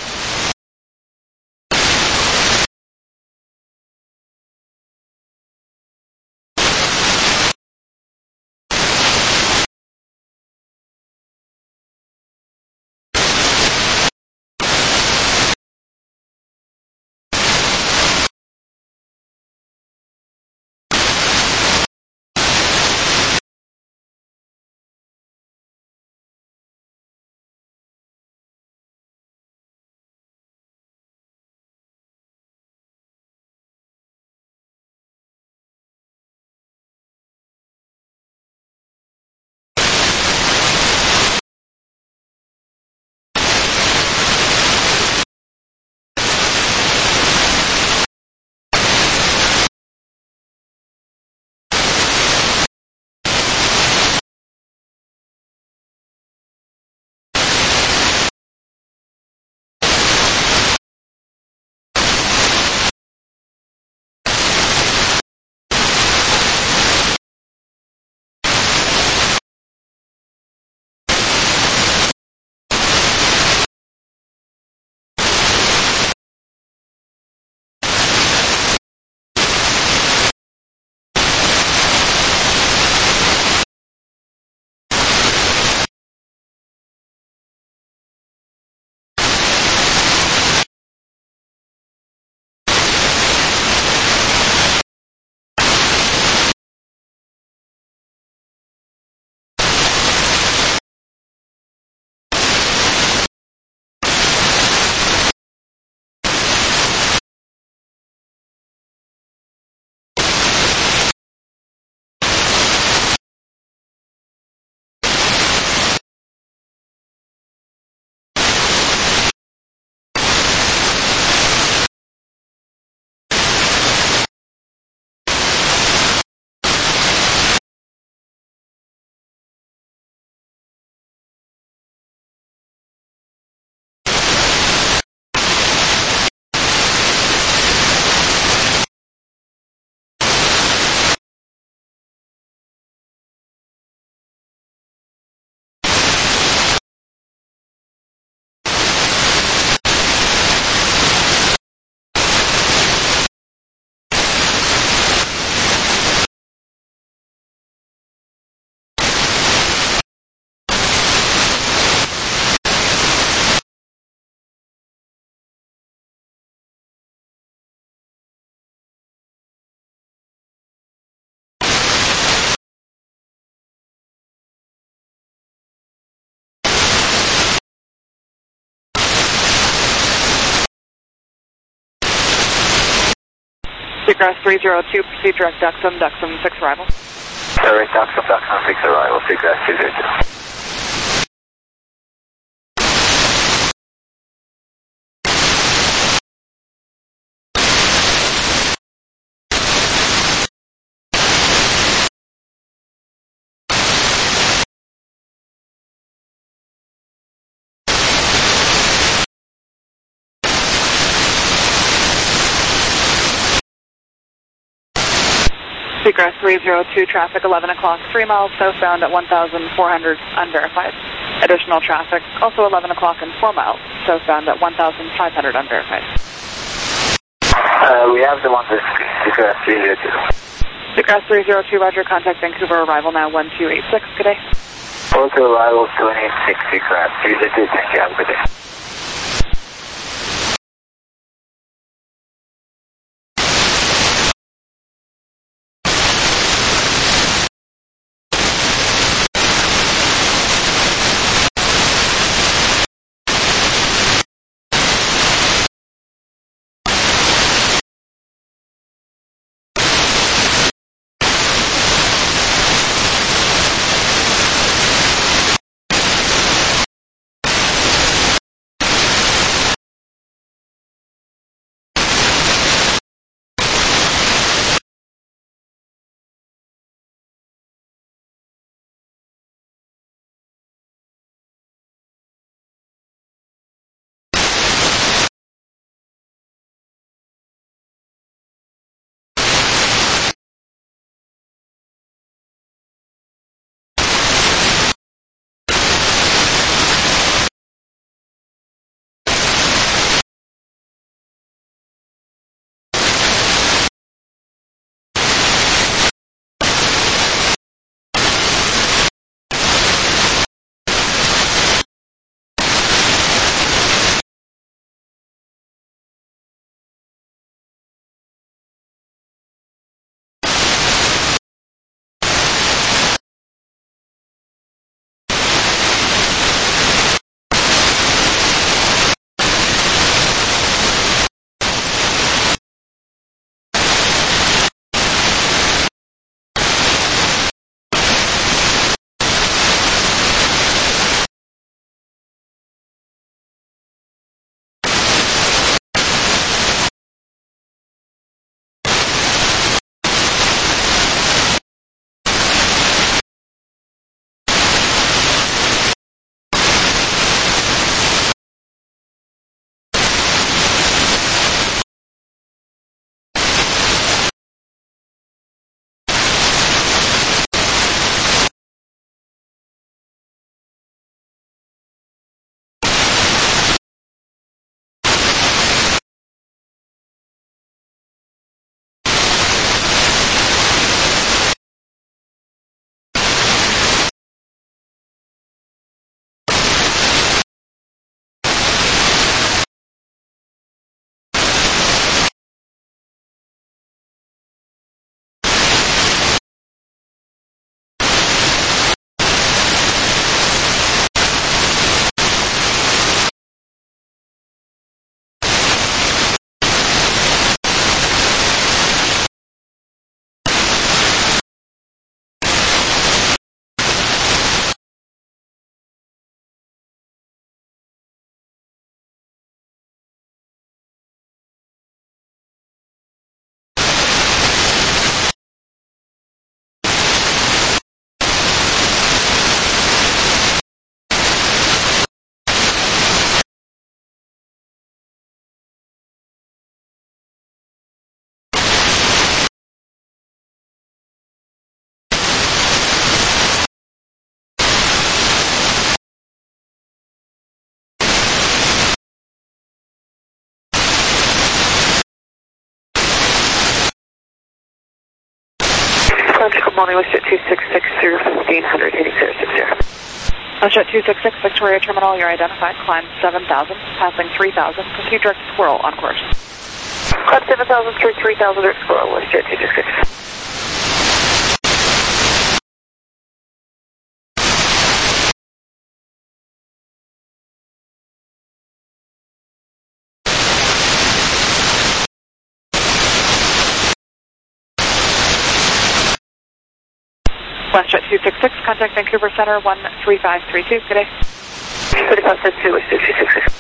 Seagrass three zero two, proceed direct Duxham, Duxham six arrival. Direct Duxham, Duxham six arrival, Seagrass three zero two. Seagrass three zero two, traffic eleven o'clock, three miles southbound at one thousand four hundred, unverified. Additional traffic, also eleven o'clock and four miles southbound at one thousand five hundred, unverified. Uh, we have the one that's Seagrass three zero two. Seagrass three zero two, roger, contact Vancouver, arrival now one two eight six, good day. Porto arrival two eight six, Seagrass three zero two, thank you, have a good day. good morning, WestJet two six six through fifteen hundred, heading zero six zero. WestJet two six six, Victoria Terminal, you're identified. Climb seven thousand, passing three thousand. Proceed direct to Squirrel on course. Climb seven thousand through three thousand, direct Squirrel, WestJet two six six. WestJet two six six, contact Vancouver Center one three five three two. Good day. Good day, WestJet two six six.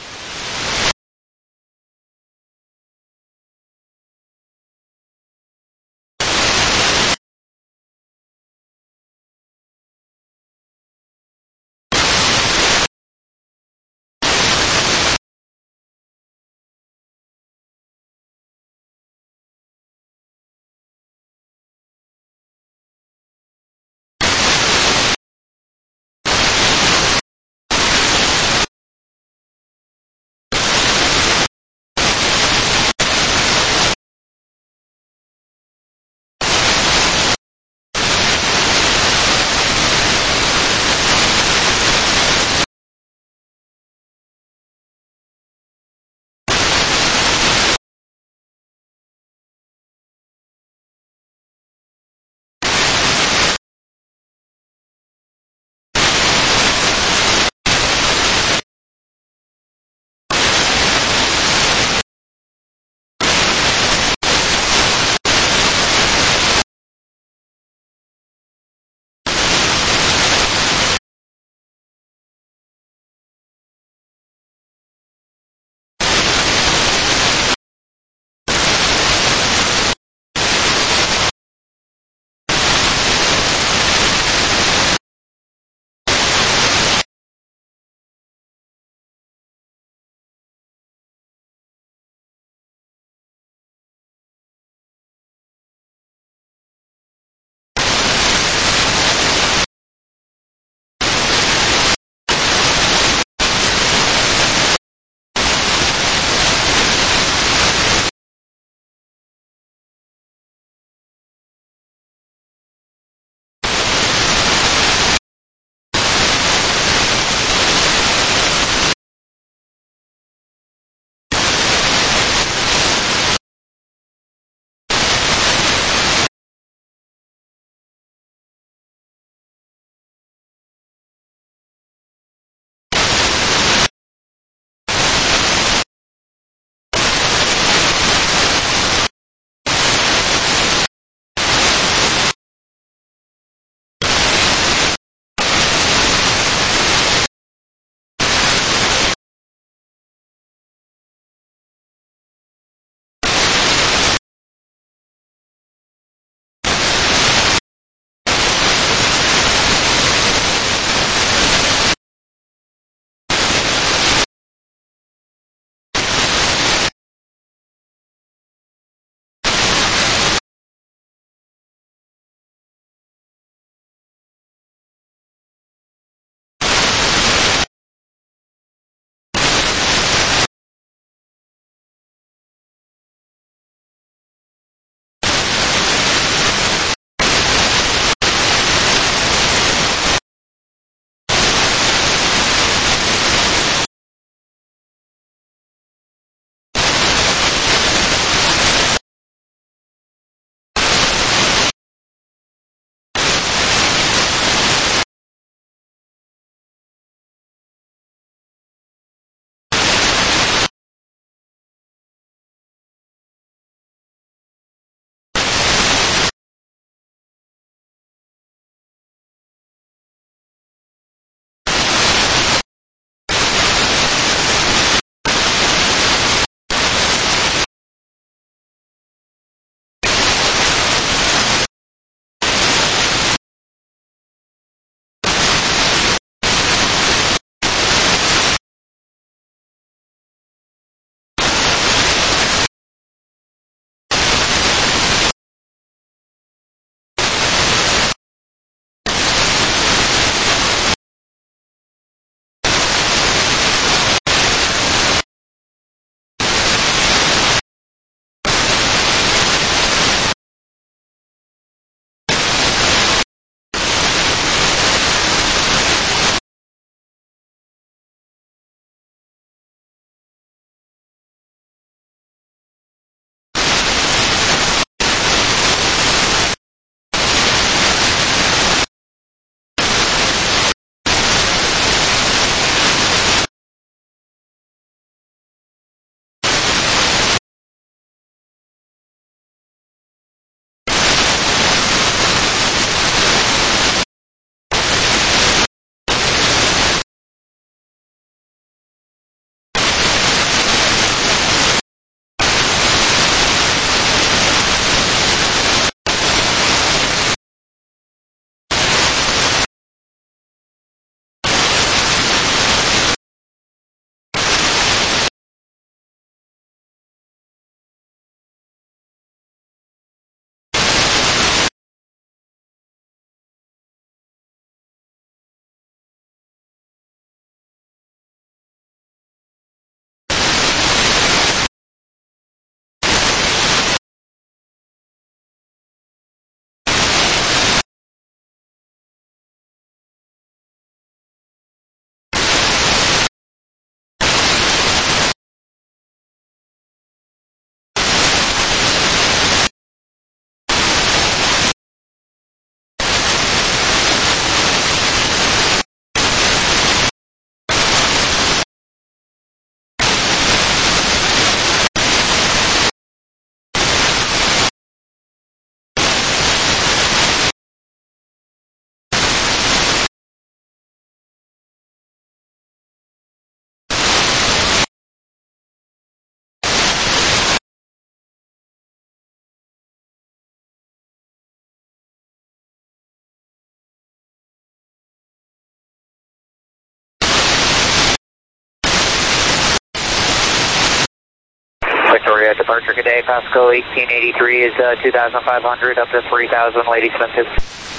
Victoria departure, good day. Pasco eighteen eighty-three is uh, two thousand five hundred up to three thousand, ladies expensive.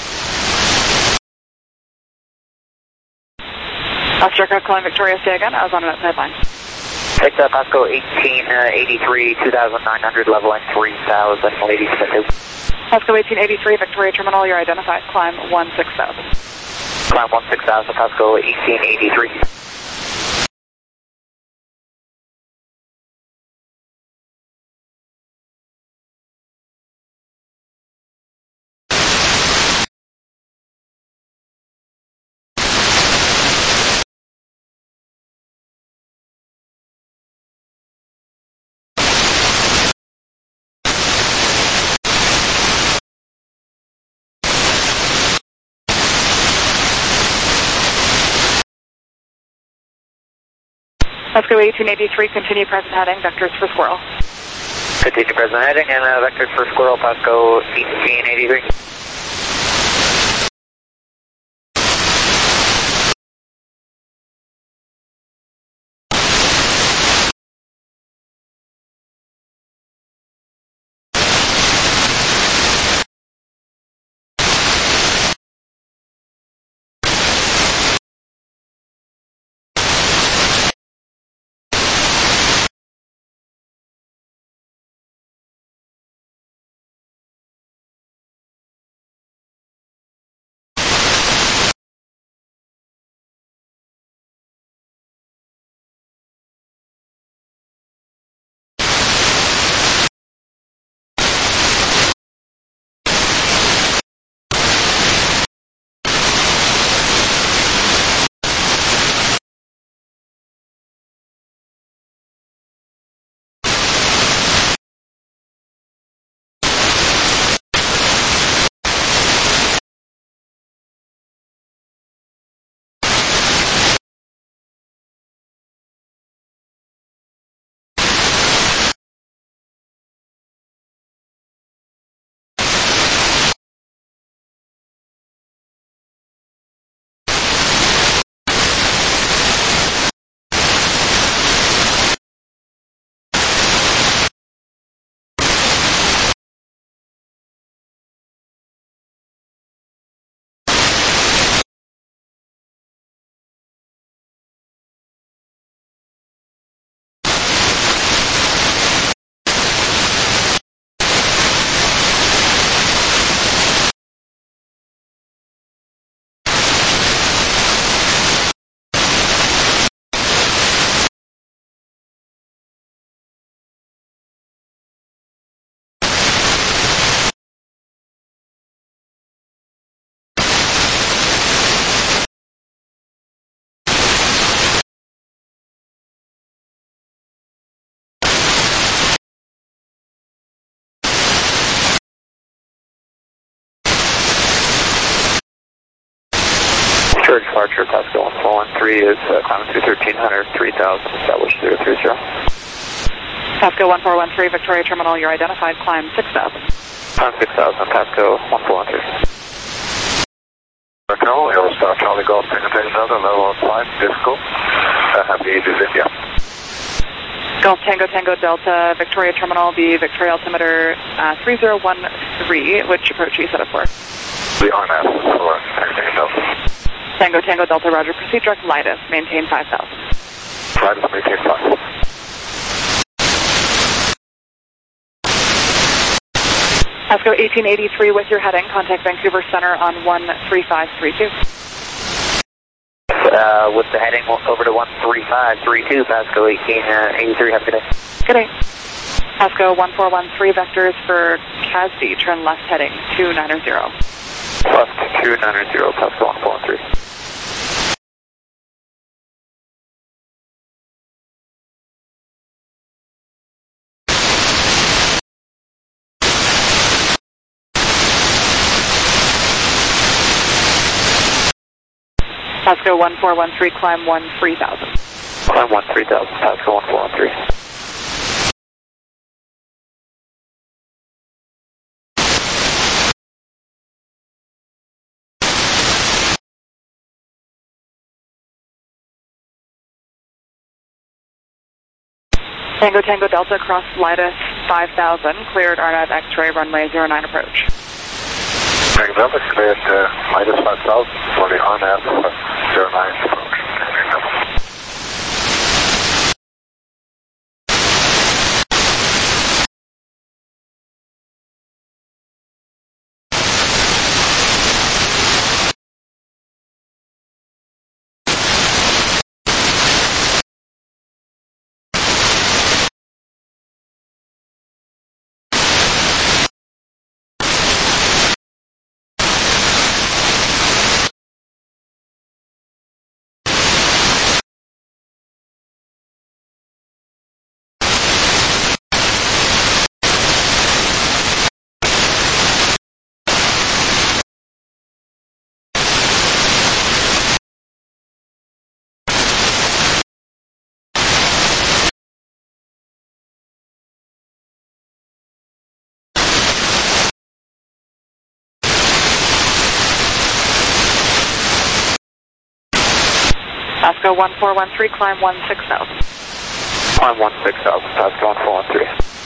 Oscar calling Victoria, stay again. I was on an outside line. It's uh, Pasco eighteen eighty-three, two thousand nine hundred, leveling three thousand, ladies expensive. Pasco eighteen eighty-three, Victoria Terminal, you're identified. Climb one six thousand. Climb one six thousand, Pasco eighteen eighty-three. Pasco eighteen eighty-three, continue present heading, vectors for Squirrel. Continue present heading and uh, vectors for Squirrel, Pasco eighteen eighty-three. Short departure, Pasco one four one three is uh, climbing through thirteen hundred, three thousand, established zero three zero. Pasco one four one three, Victoria Terminal, you're identified. Climb six thousand. Climb six thousand, Pasco one four one three. Colonel, Aerostar, Charlie Golf, Tango Tango, level five, Disco. Uh, happy to visit you. Golf Tango Tango Delta, Victoria Terminal, the Victoria altimeter uh, three zero one three, which approach are you set up for? The R N F for Tango Delta. Tango Tango Delta, roger. Proceed direct Lidus, maintain five thousand. Lidus, maintain five. Pasco eighteen eighty-three with your heading, contact Vancouver Center on one three five three two. Uh, with the heading over to one three five three two, Pasco eighteen eighty-three, have a good day. Good day. Pasco one four one three, vectors for C A S D, turn left heading two nine zero. Left two nine zero, Pasco one four one three. Pasco one four one three, climb one three thousand. Climb one three thousand, Pasco one four one three. Tango Tango Delta, cross Lidus five thousand, cleared R N A V X-ray, runway zero nine approach. Tango Delta, cleared uh, Lidus five thousand for the R N A V zero nine approach. Pasco one four one three, climb one six thousand. Climb one six thousand, Pasco one four one three.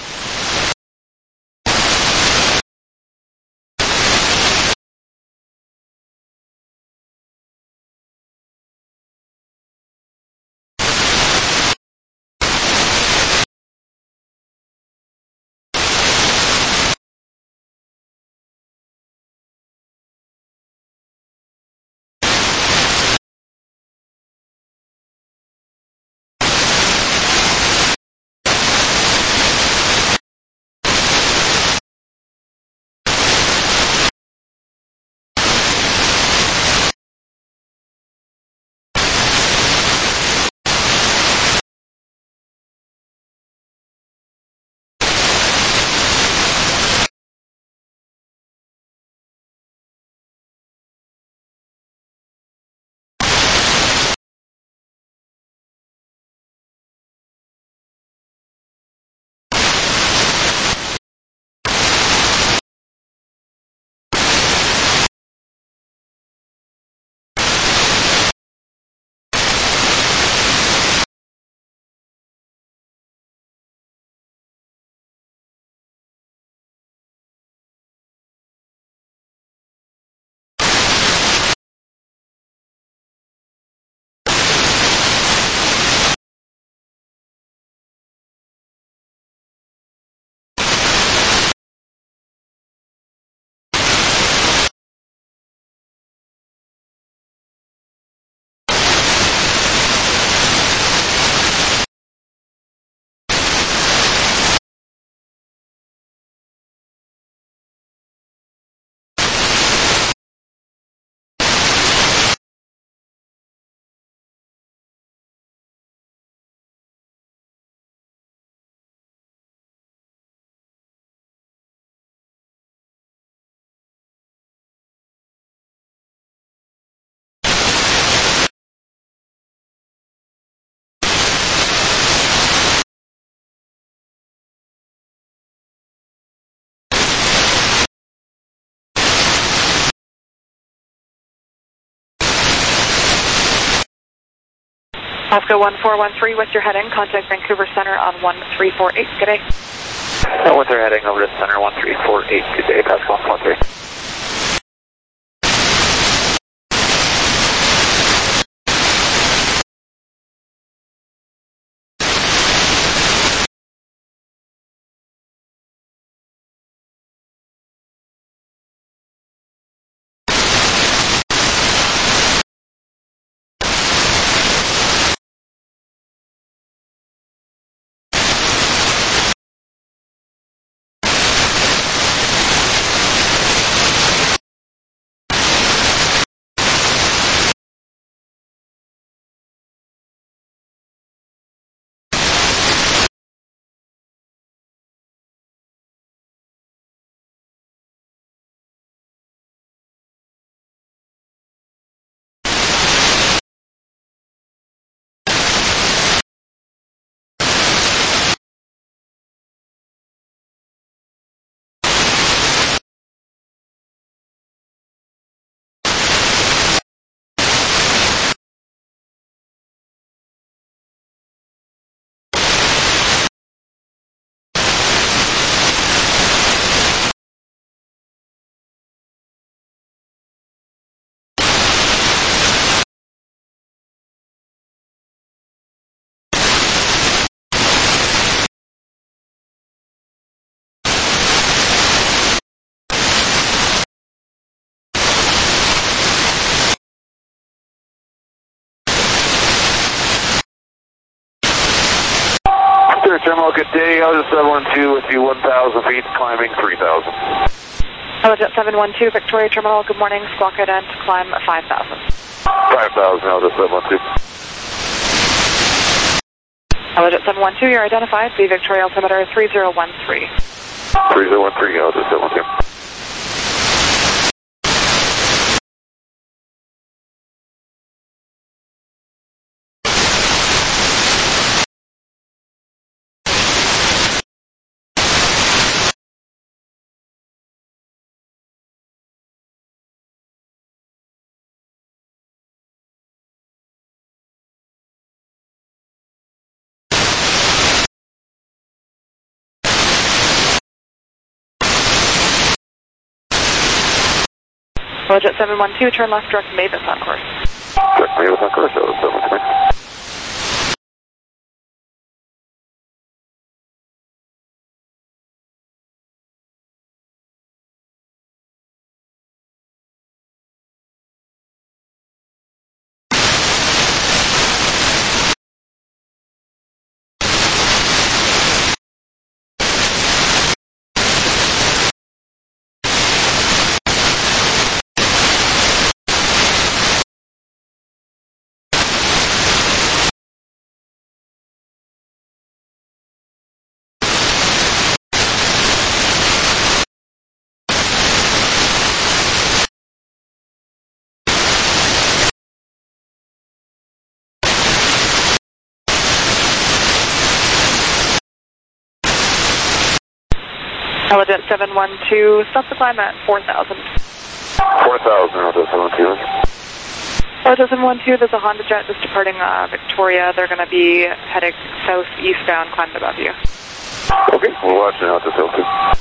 Pasco one four one three, what's your heading? Contact Vancouver Center on one three four eight. Good day. Uh, with our heading over to Center one three four eight. Good day, Pasco one four three. Terminal, good day. Alpha seven one two with you one thousand feet, climbing three thousand. Alpha seven one two, Victoria Terminal, good morning. Squawk ident, climb five thousand. five thousand, Alpha seven one two. Alpha seven one two, you're identified. The Victoria altimeter three zero one three. three zero one three, Alpha seven one two. Alpha seven one two, turn left, direct Mavis on course. Direct Mavis on course, Alpha seven one two. Alpha seven one two, stop the climb at four thousand. four thousand, Alpha seven one two. Alpha seven one two, there's a Honda Jet that's departing uh, Victoria. They're going to be heading southeastbound, climbing above you. Okay, we're watching Alpha seven one two.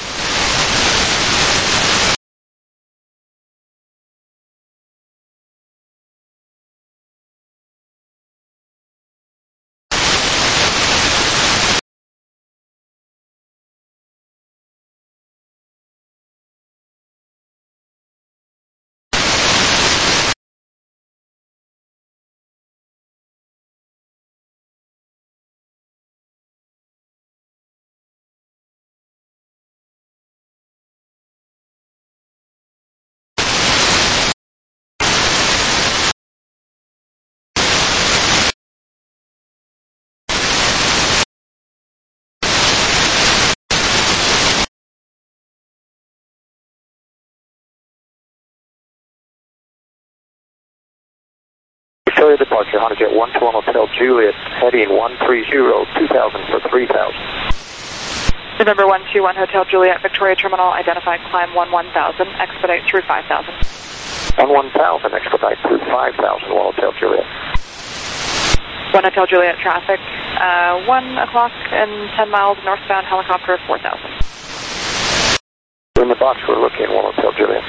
Victoria departure, Honda Jet one two one Hotel Juliet, heading one three zero, two thousand for three thousand. November one two one Hotel Juliet, Victoria Terminal, identified climb one one thousand, expedite through five thousand. one one thousand, expedite through five thousand, one Hotel Juliet. one Hotel Juliet traffic, uh, one o'clock and ten miles northbound, helicopter four thousand. In the box we're looking, one Hotel Juliet.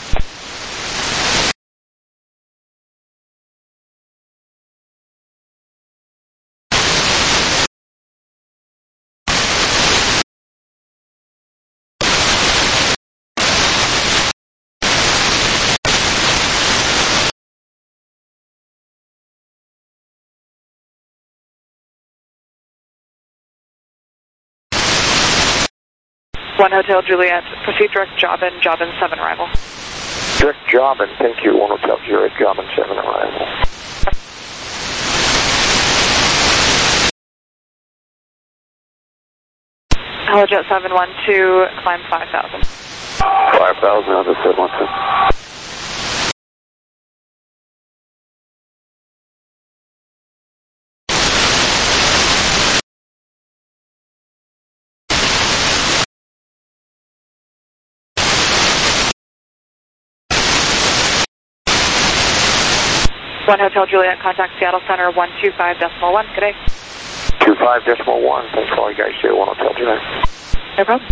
one Hotel Juliet, proceed direct Jobin, Jobin seven arrival. Direct Jobin, thank you, one Hotel Juliet, Jobin seven arrival. Helijet seven one two, climb five thousand. five thousand, Alpha seven one two. one Hotel Juliet, contact Seattle Center one two five decimal one. Good day. two five decimal one, thanks for all you guys do, one Hotel Juliet. No problem.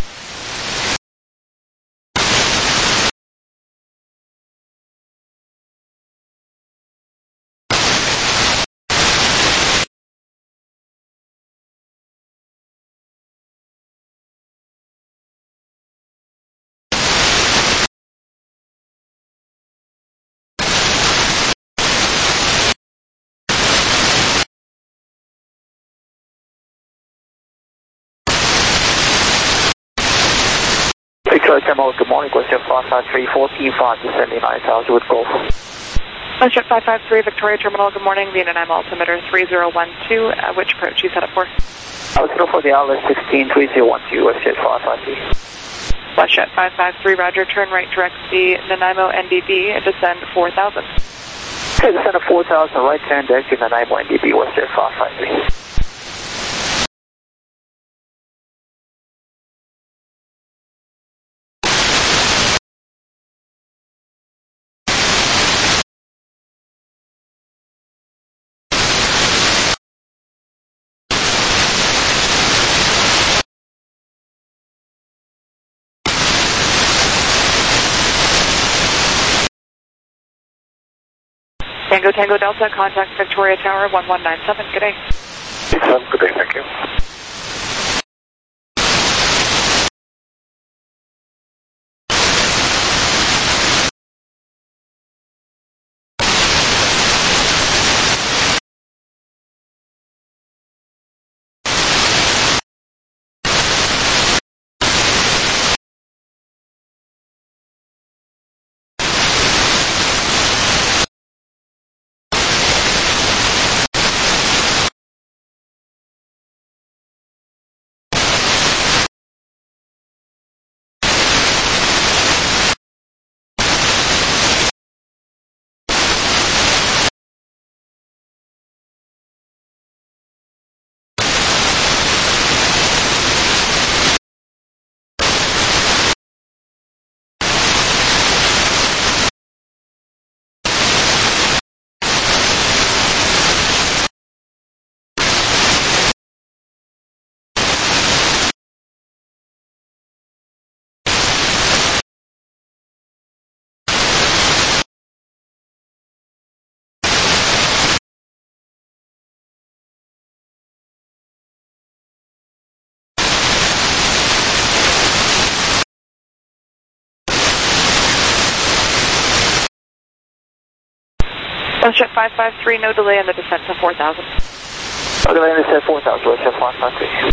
Victoria Terminal, good morning, question five five three, fourteen five descending nine thousand with Golf. Westjet five five three, Victoria Terminal, good morning, V N I M altimeter three zero one two, uh, which approach you set up for? I was looking for the outlet sixteen three zero one two, Westjet five five three. Westjet five five three, roger, turn right direct the Nanaimo N D B and descend four thousand. Okay, descend to four thousand, right turn deck to Nanaimo N D B, Westjet five five three. Tango Tango Delta, contact Victoria Tower one one nine seven, good day. Good day, thank you. Westjet five five three, no delay in the descent to four thousand. No delay in the descent four thousand, Westjet five five three.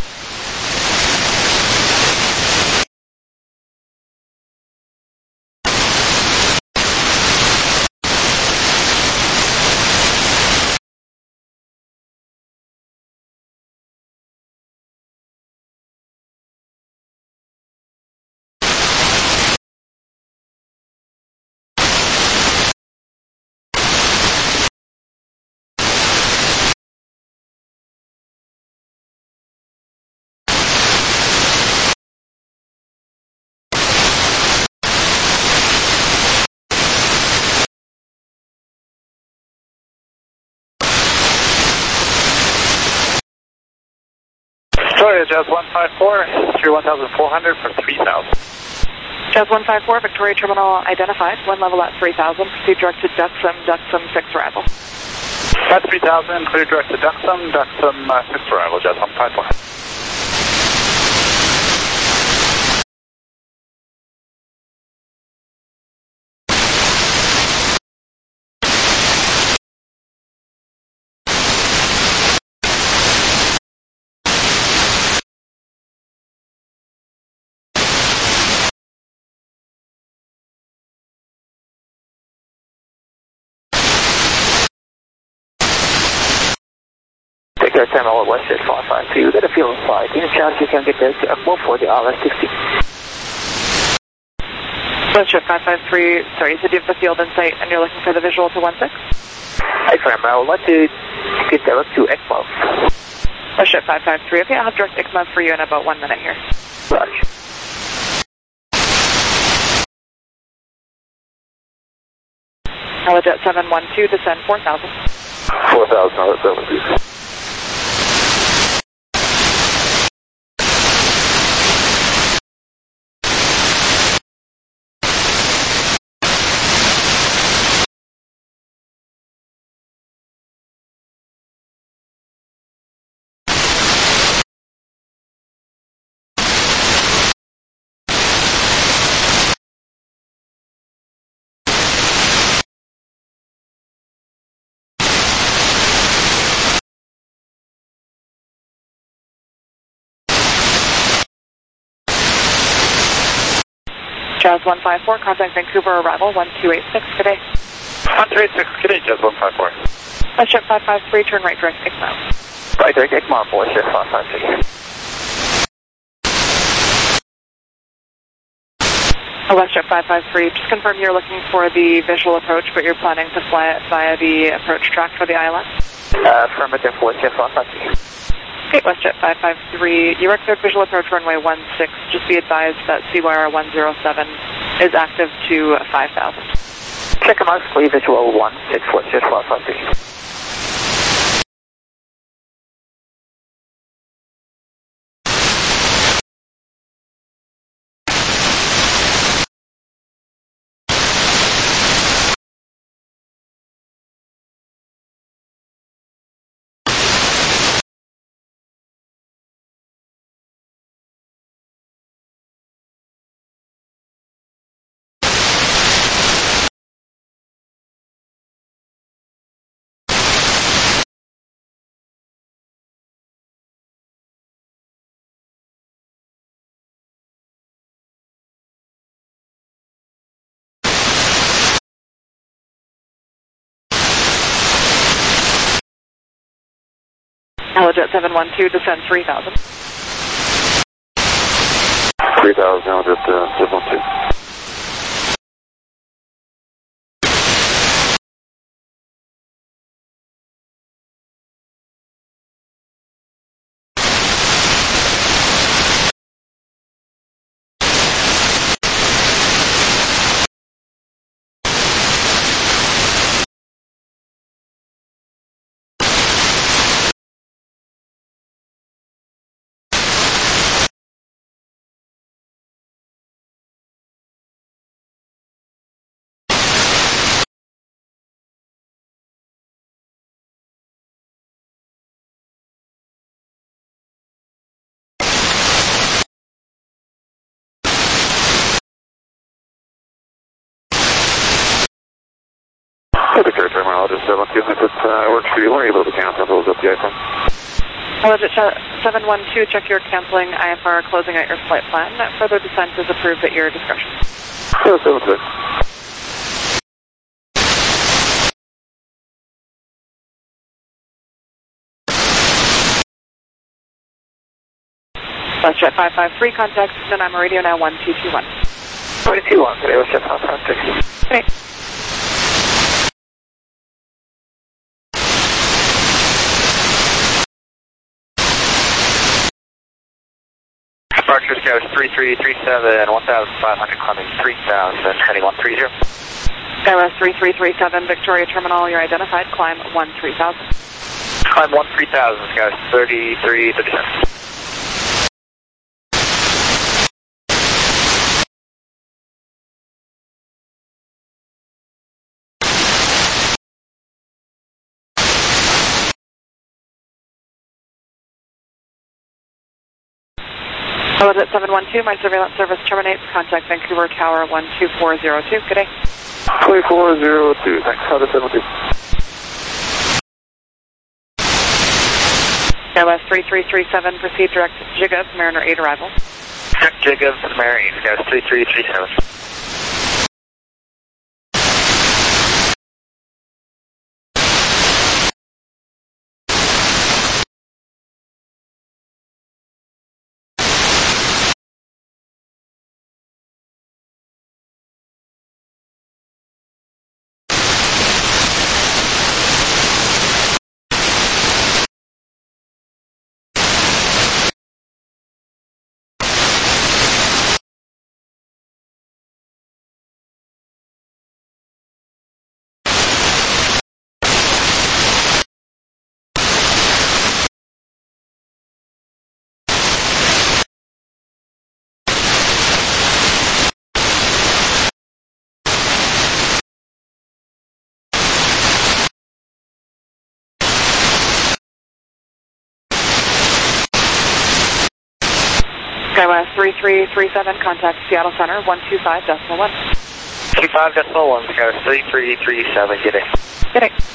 Victoria, Jazz one five four, through one thousand four hundred for three thousand. Jazz one five four, Victoria Terminal identified, one level at three thousand, proceed direct to Duxum, Duxum six arrival. That's three thousand, clear direct to Duxum, Duxum uh, six arrival, Jazz one five four. Victoria Terminal, Westjet five five three, we got a field inside. Any chance you can get there to Upmo for the R S sixteen? Westjet five five three, sorry, you said you have the field in sight and you're looking for the visual to one six? Excellent, I would like to get direct to Exmouth. Westjet five five three, okay, I'll have direct Exmouth for you in about one minute here. Roger. Helijet seven one two, descend four thousand. four thousand, seven Jazz one five four, contact Vancouver, arrival one two eight six, good day. one two eight six, good day, Jazz one five four. WestJet five five three, turn right direct six miles. Right direct eight miles, WestJet five five three. WestJet five five three, just confirm you're looking for the visual approach, but you're planning to fly it via the approach track for the I L S? Uh, affirmative, WestJet five five three. Okay, WestJet five five three, you are cleared visual approach runway one six. Just be advised that C Y R one zero seven is active to five thousand. Check a mark, leave visual one six, WestJet five five three. Helijet seven one two, descend three thousand. three thousand, Helijet uh, seven one two. Okay, the current terminologist seven two, if it uh, works for you, we're able to cancel those up the iPhone. Helijet seven one two, check your canceling I F R closing out your flight plan. Further descent is approved at your discretion. seven seven two. WestJet five five three, contact Nanaimo Radio now one two two one. one two two one, today WestJet five five three. Okay. Departure Scout three three three seven, one thousand five hundred, climbing three thousand, heading one three zero. Skywest three three three seven, Victoria Terminal, you're identified, climb one three thousand. Climb one three thousand, Scout thirty-three thirty-seven. Helijet seven one two, my surveillance service terminates. Contact Vancouver Tower one two four zero two. Good day. two four zero two, thanks. Helijet seven one two. Skywest three three three seven, proceed direct to Jigab, Mariner eight arrival. Check Jigab to the Marine, Scout three three three seven. Skywest three three three seven, contact Seattle Center one two five decimal one. two five decimal one, Scout three three three seven, get it. Good day.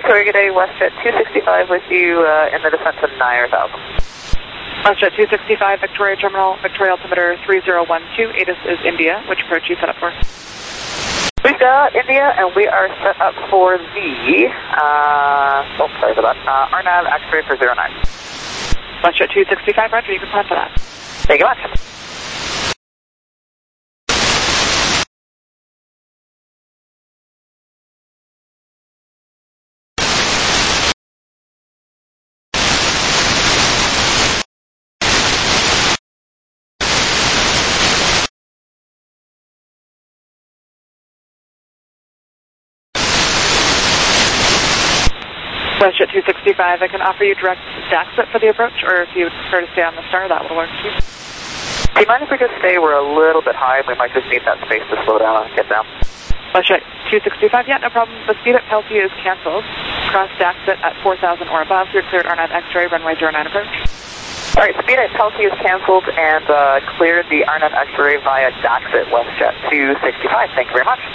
Victoria, good day, WestJet two sixty-five with you uh, in the descent to nine thousand. WestJet two sixty-five, Victoria Terminal, Victoria altimeter three zero one two, A T I S is India. Which approach you set up for? We've got India, and we are set up for the, uh, oh, sorry for that, uh, R NAV X-ray for zero nine. WestJet two sixty-five, roger, you can plan for that. Thank you much. WestJet two sixty-five, I can offer you direct Daxit for the approach, or if you would prefer to stay on the star, that will work too. Do you mind if we just stay? We're a little bit high. We might just need that space to slow down and get down. WestJet two sixty-five, yeah, no problem. The speed at Peltier is canceled. Cross Daxit at four thousand or above. You're cleared R NAV X-ray, runway zero nine approach. All right, speed at Peltier is canceled and uh, cleared the R NAV X-ray via Daxit, WestJet two sixty-five. Thank you very much.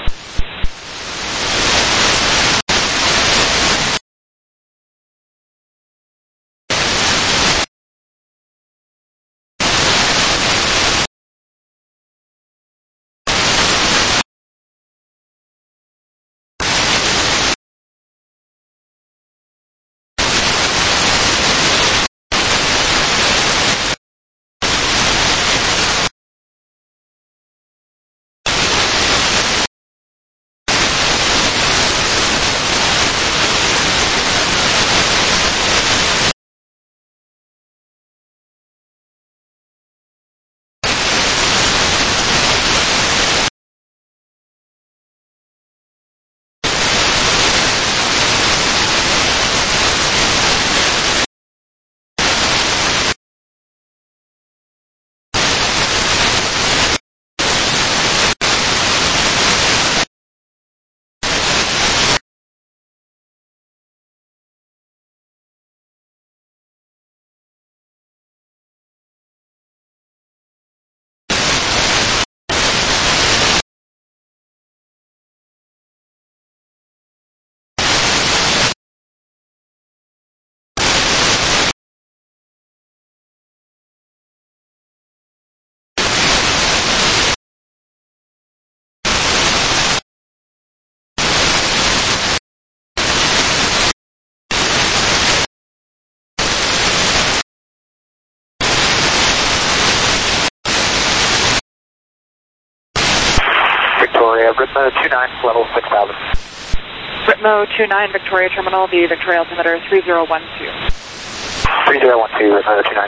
Victoria, Ritmo two nine, level six thousand. Ritmo two nine, Victoria Terminal, the Victoria altimeter three zero one two. three zero one two, Ritmo two nine.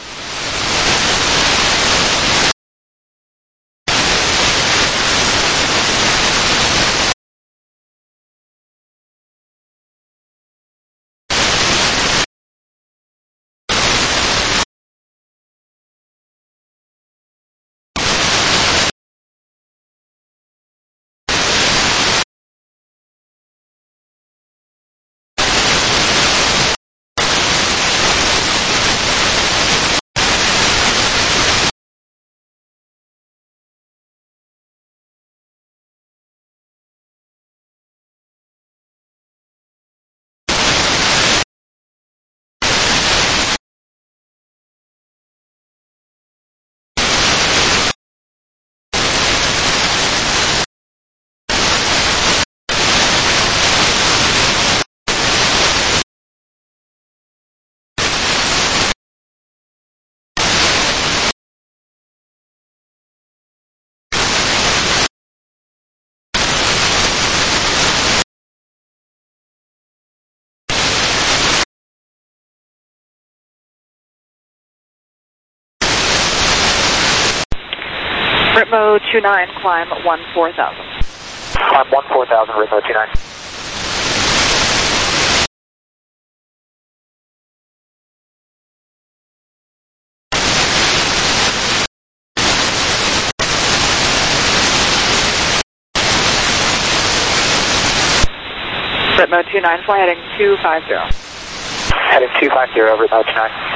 Ritmo two nine, climb one four thousand. Climb one four thousand, Ritmo two nine. Ritmo two nine, fly heading two five zero. Heading two five zero, Ritmo two nine.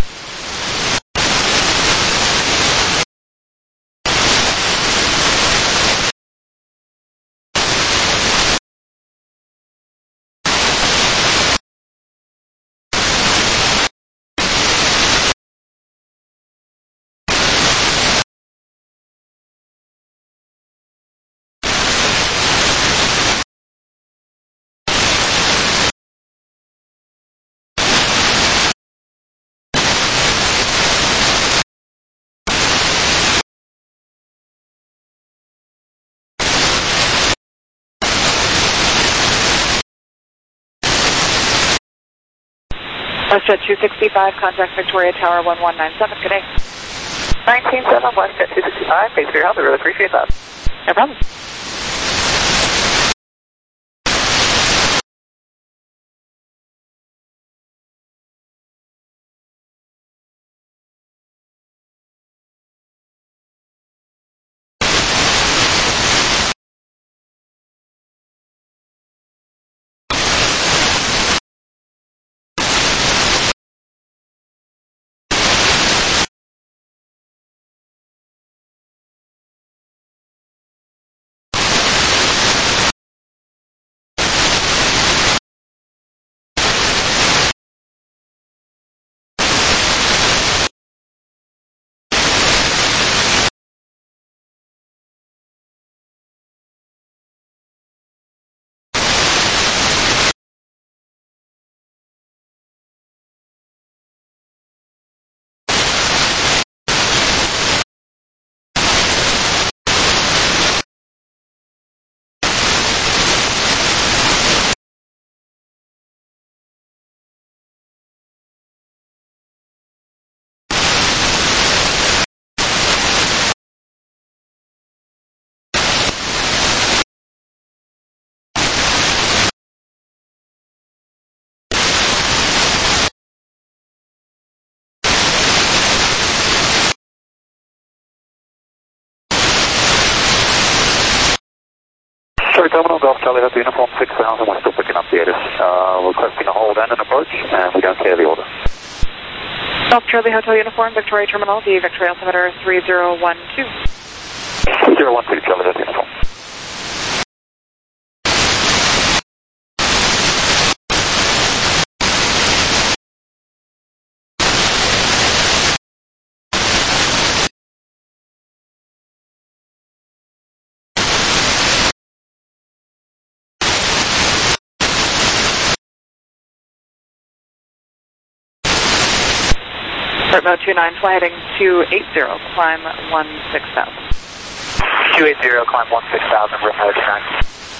WestJet two sixty-five, contact Victoria Tower one one nine seven, good day. nineteen seven, WestJet two sixty-five, thanks for your help, I really appreciate that. No problem. Sorry, Terminal Golf Charlie Hotel Uniform six thousand, we're still picking up the Edis. Uh, requesting a hold and an approach, and we don't care the order. Golf Charlie Hotel Uniform, Victoria Terminal, the Victoria altimeter three zero one two. three zero one two, Charlie Hotel Uniform. Start mode two nine, fly heading two eighty, climb one six thousand. two eighty, climb one six thousand, room mode two nine.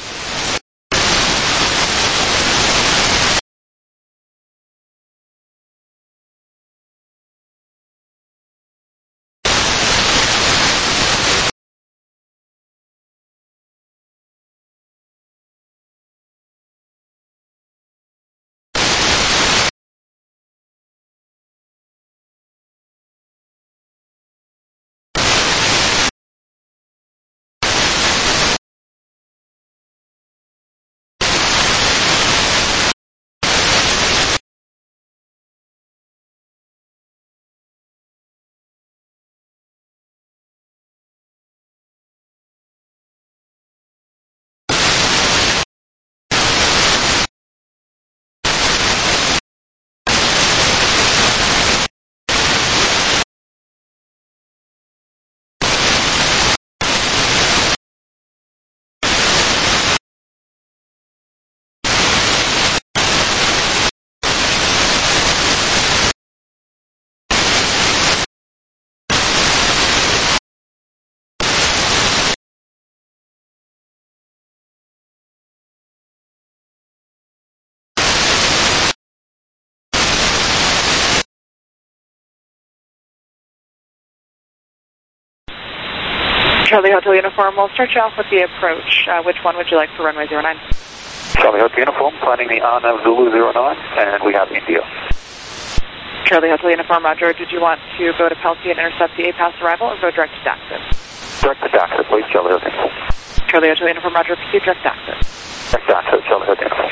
Charlie Hotel Uniform, we'll start you off with the approach. Uh, which one would you like for runway zero nine? Charlie Hotel Uniform, planning the Arnav Zulu zero nine, and we have India. Charlie Hotel Uniform, roger. Did you want to go to Pelty and intercept the A-Pass arrival, or go direct to Daxit? Direct to Daxit, please, Charlie Hotel Uniform. Charlie Hotel Uniform, roger. Proceed direct to Daxit. Direct to Daxit, Charlie Hotel Uniform.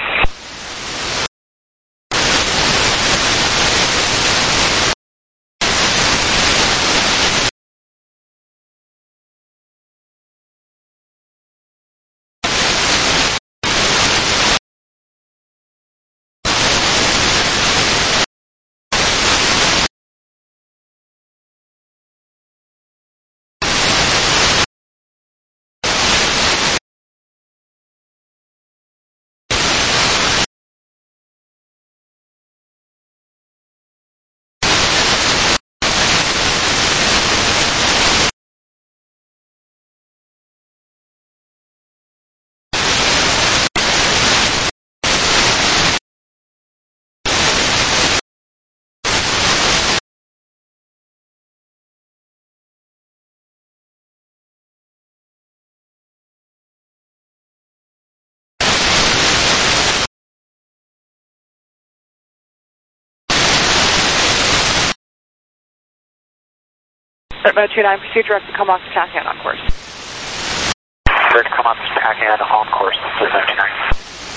Ritmo two nine, proceed direct to Comox Tacan on course. Direct to Comox Tacan on course, Ritmo two nine.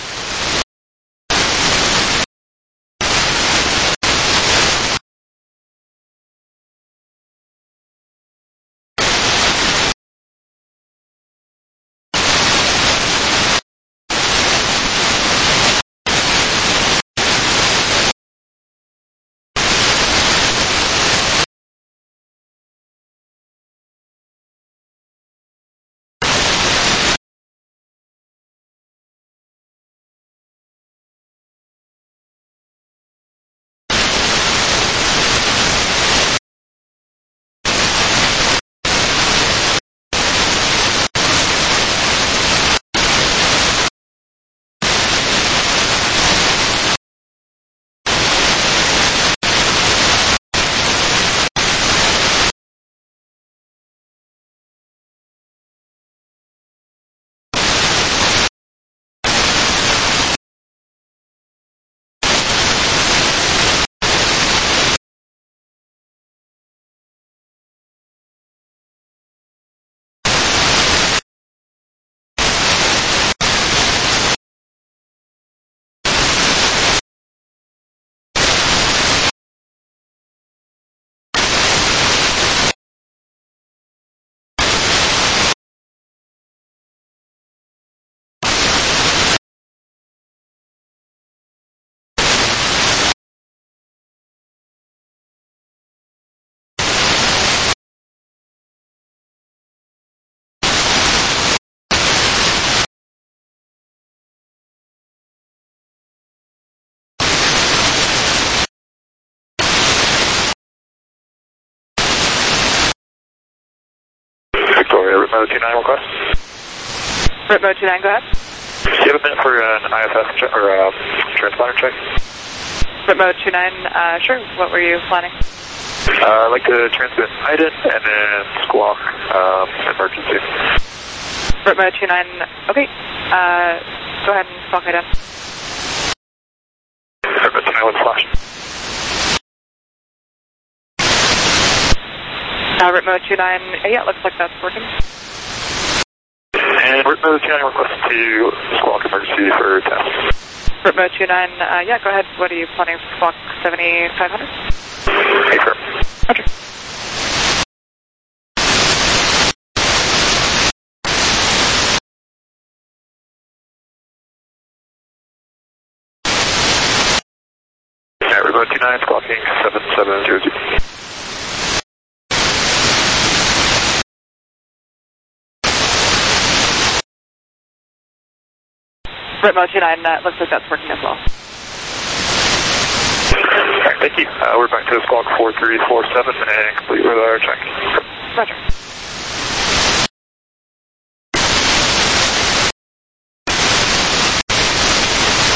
Victoria, Ritmo two nine request. Ritmo two nine, go ahead. Do you have a minute for an I F S check, or uh, transponder check? Ritmo two nine, uh, sure. What were you planning? Uh, I'd like to transmit I D N and then squawk um, emergency. Ritmo two nine, okay. Uh, go ahead and squawk I D N. Ritmo two nine with flash. Uh, Ritmo two nine, uh, yeah, looks like that's working. And Ritmo two nine request to squawk emergency for test. Ritmo two nine, uh, yeah, go ahead. What are you planning for squawk seventy-five hundred? Confirm. Roger. Yeah, Ritmo two nine squawking seven seven zero zero. Ritmo two nine, uh, looks like that's working as well. Alright, thank you. Uh, we're back to squawk four three four seven and complete with our check. Roger.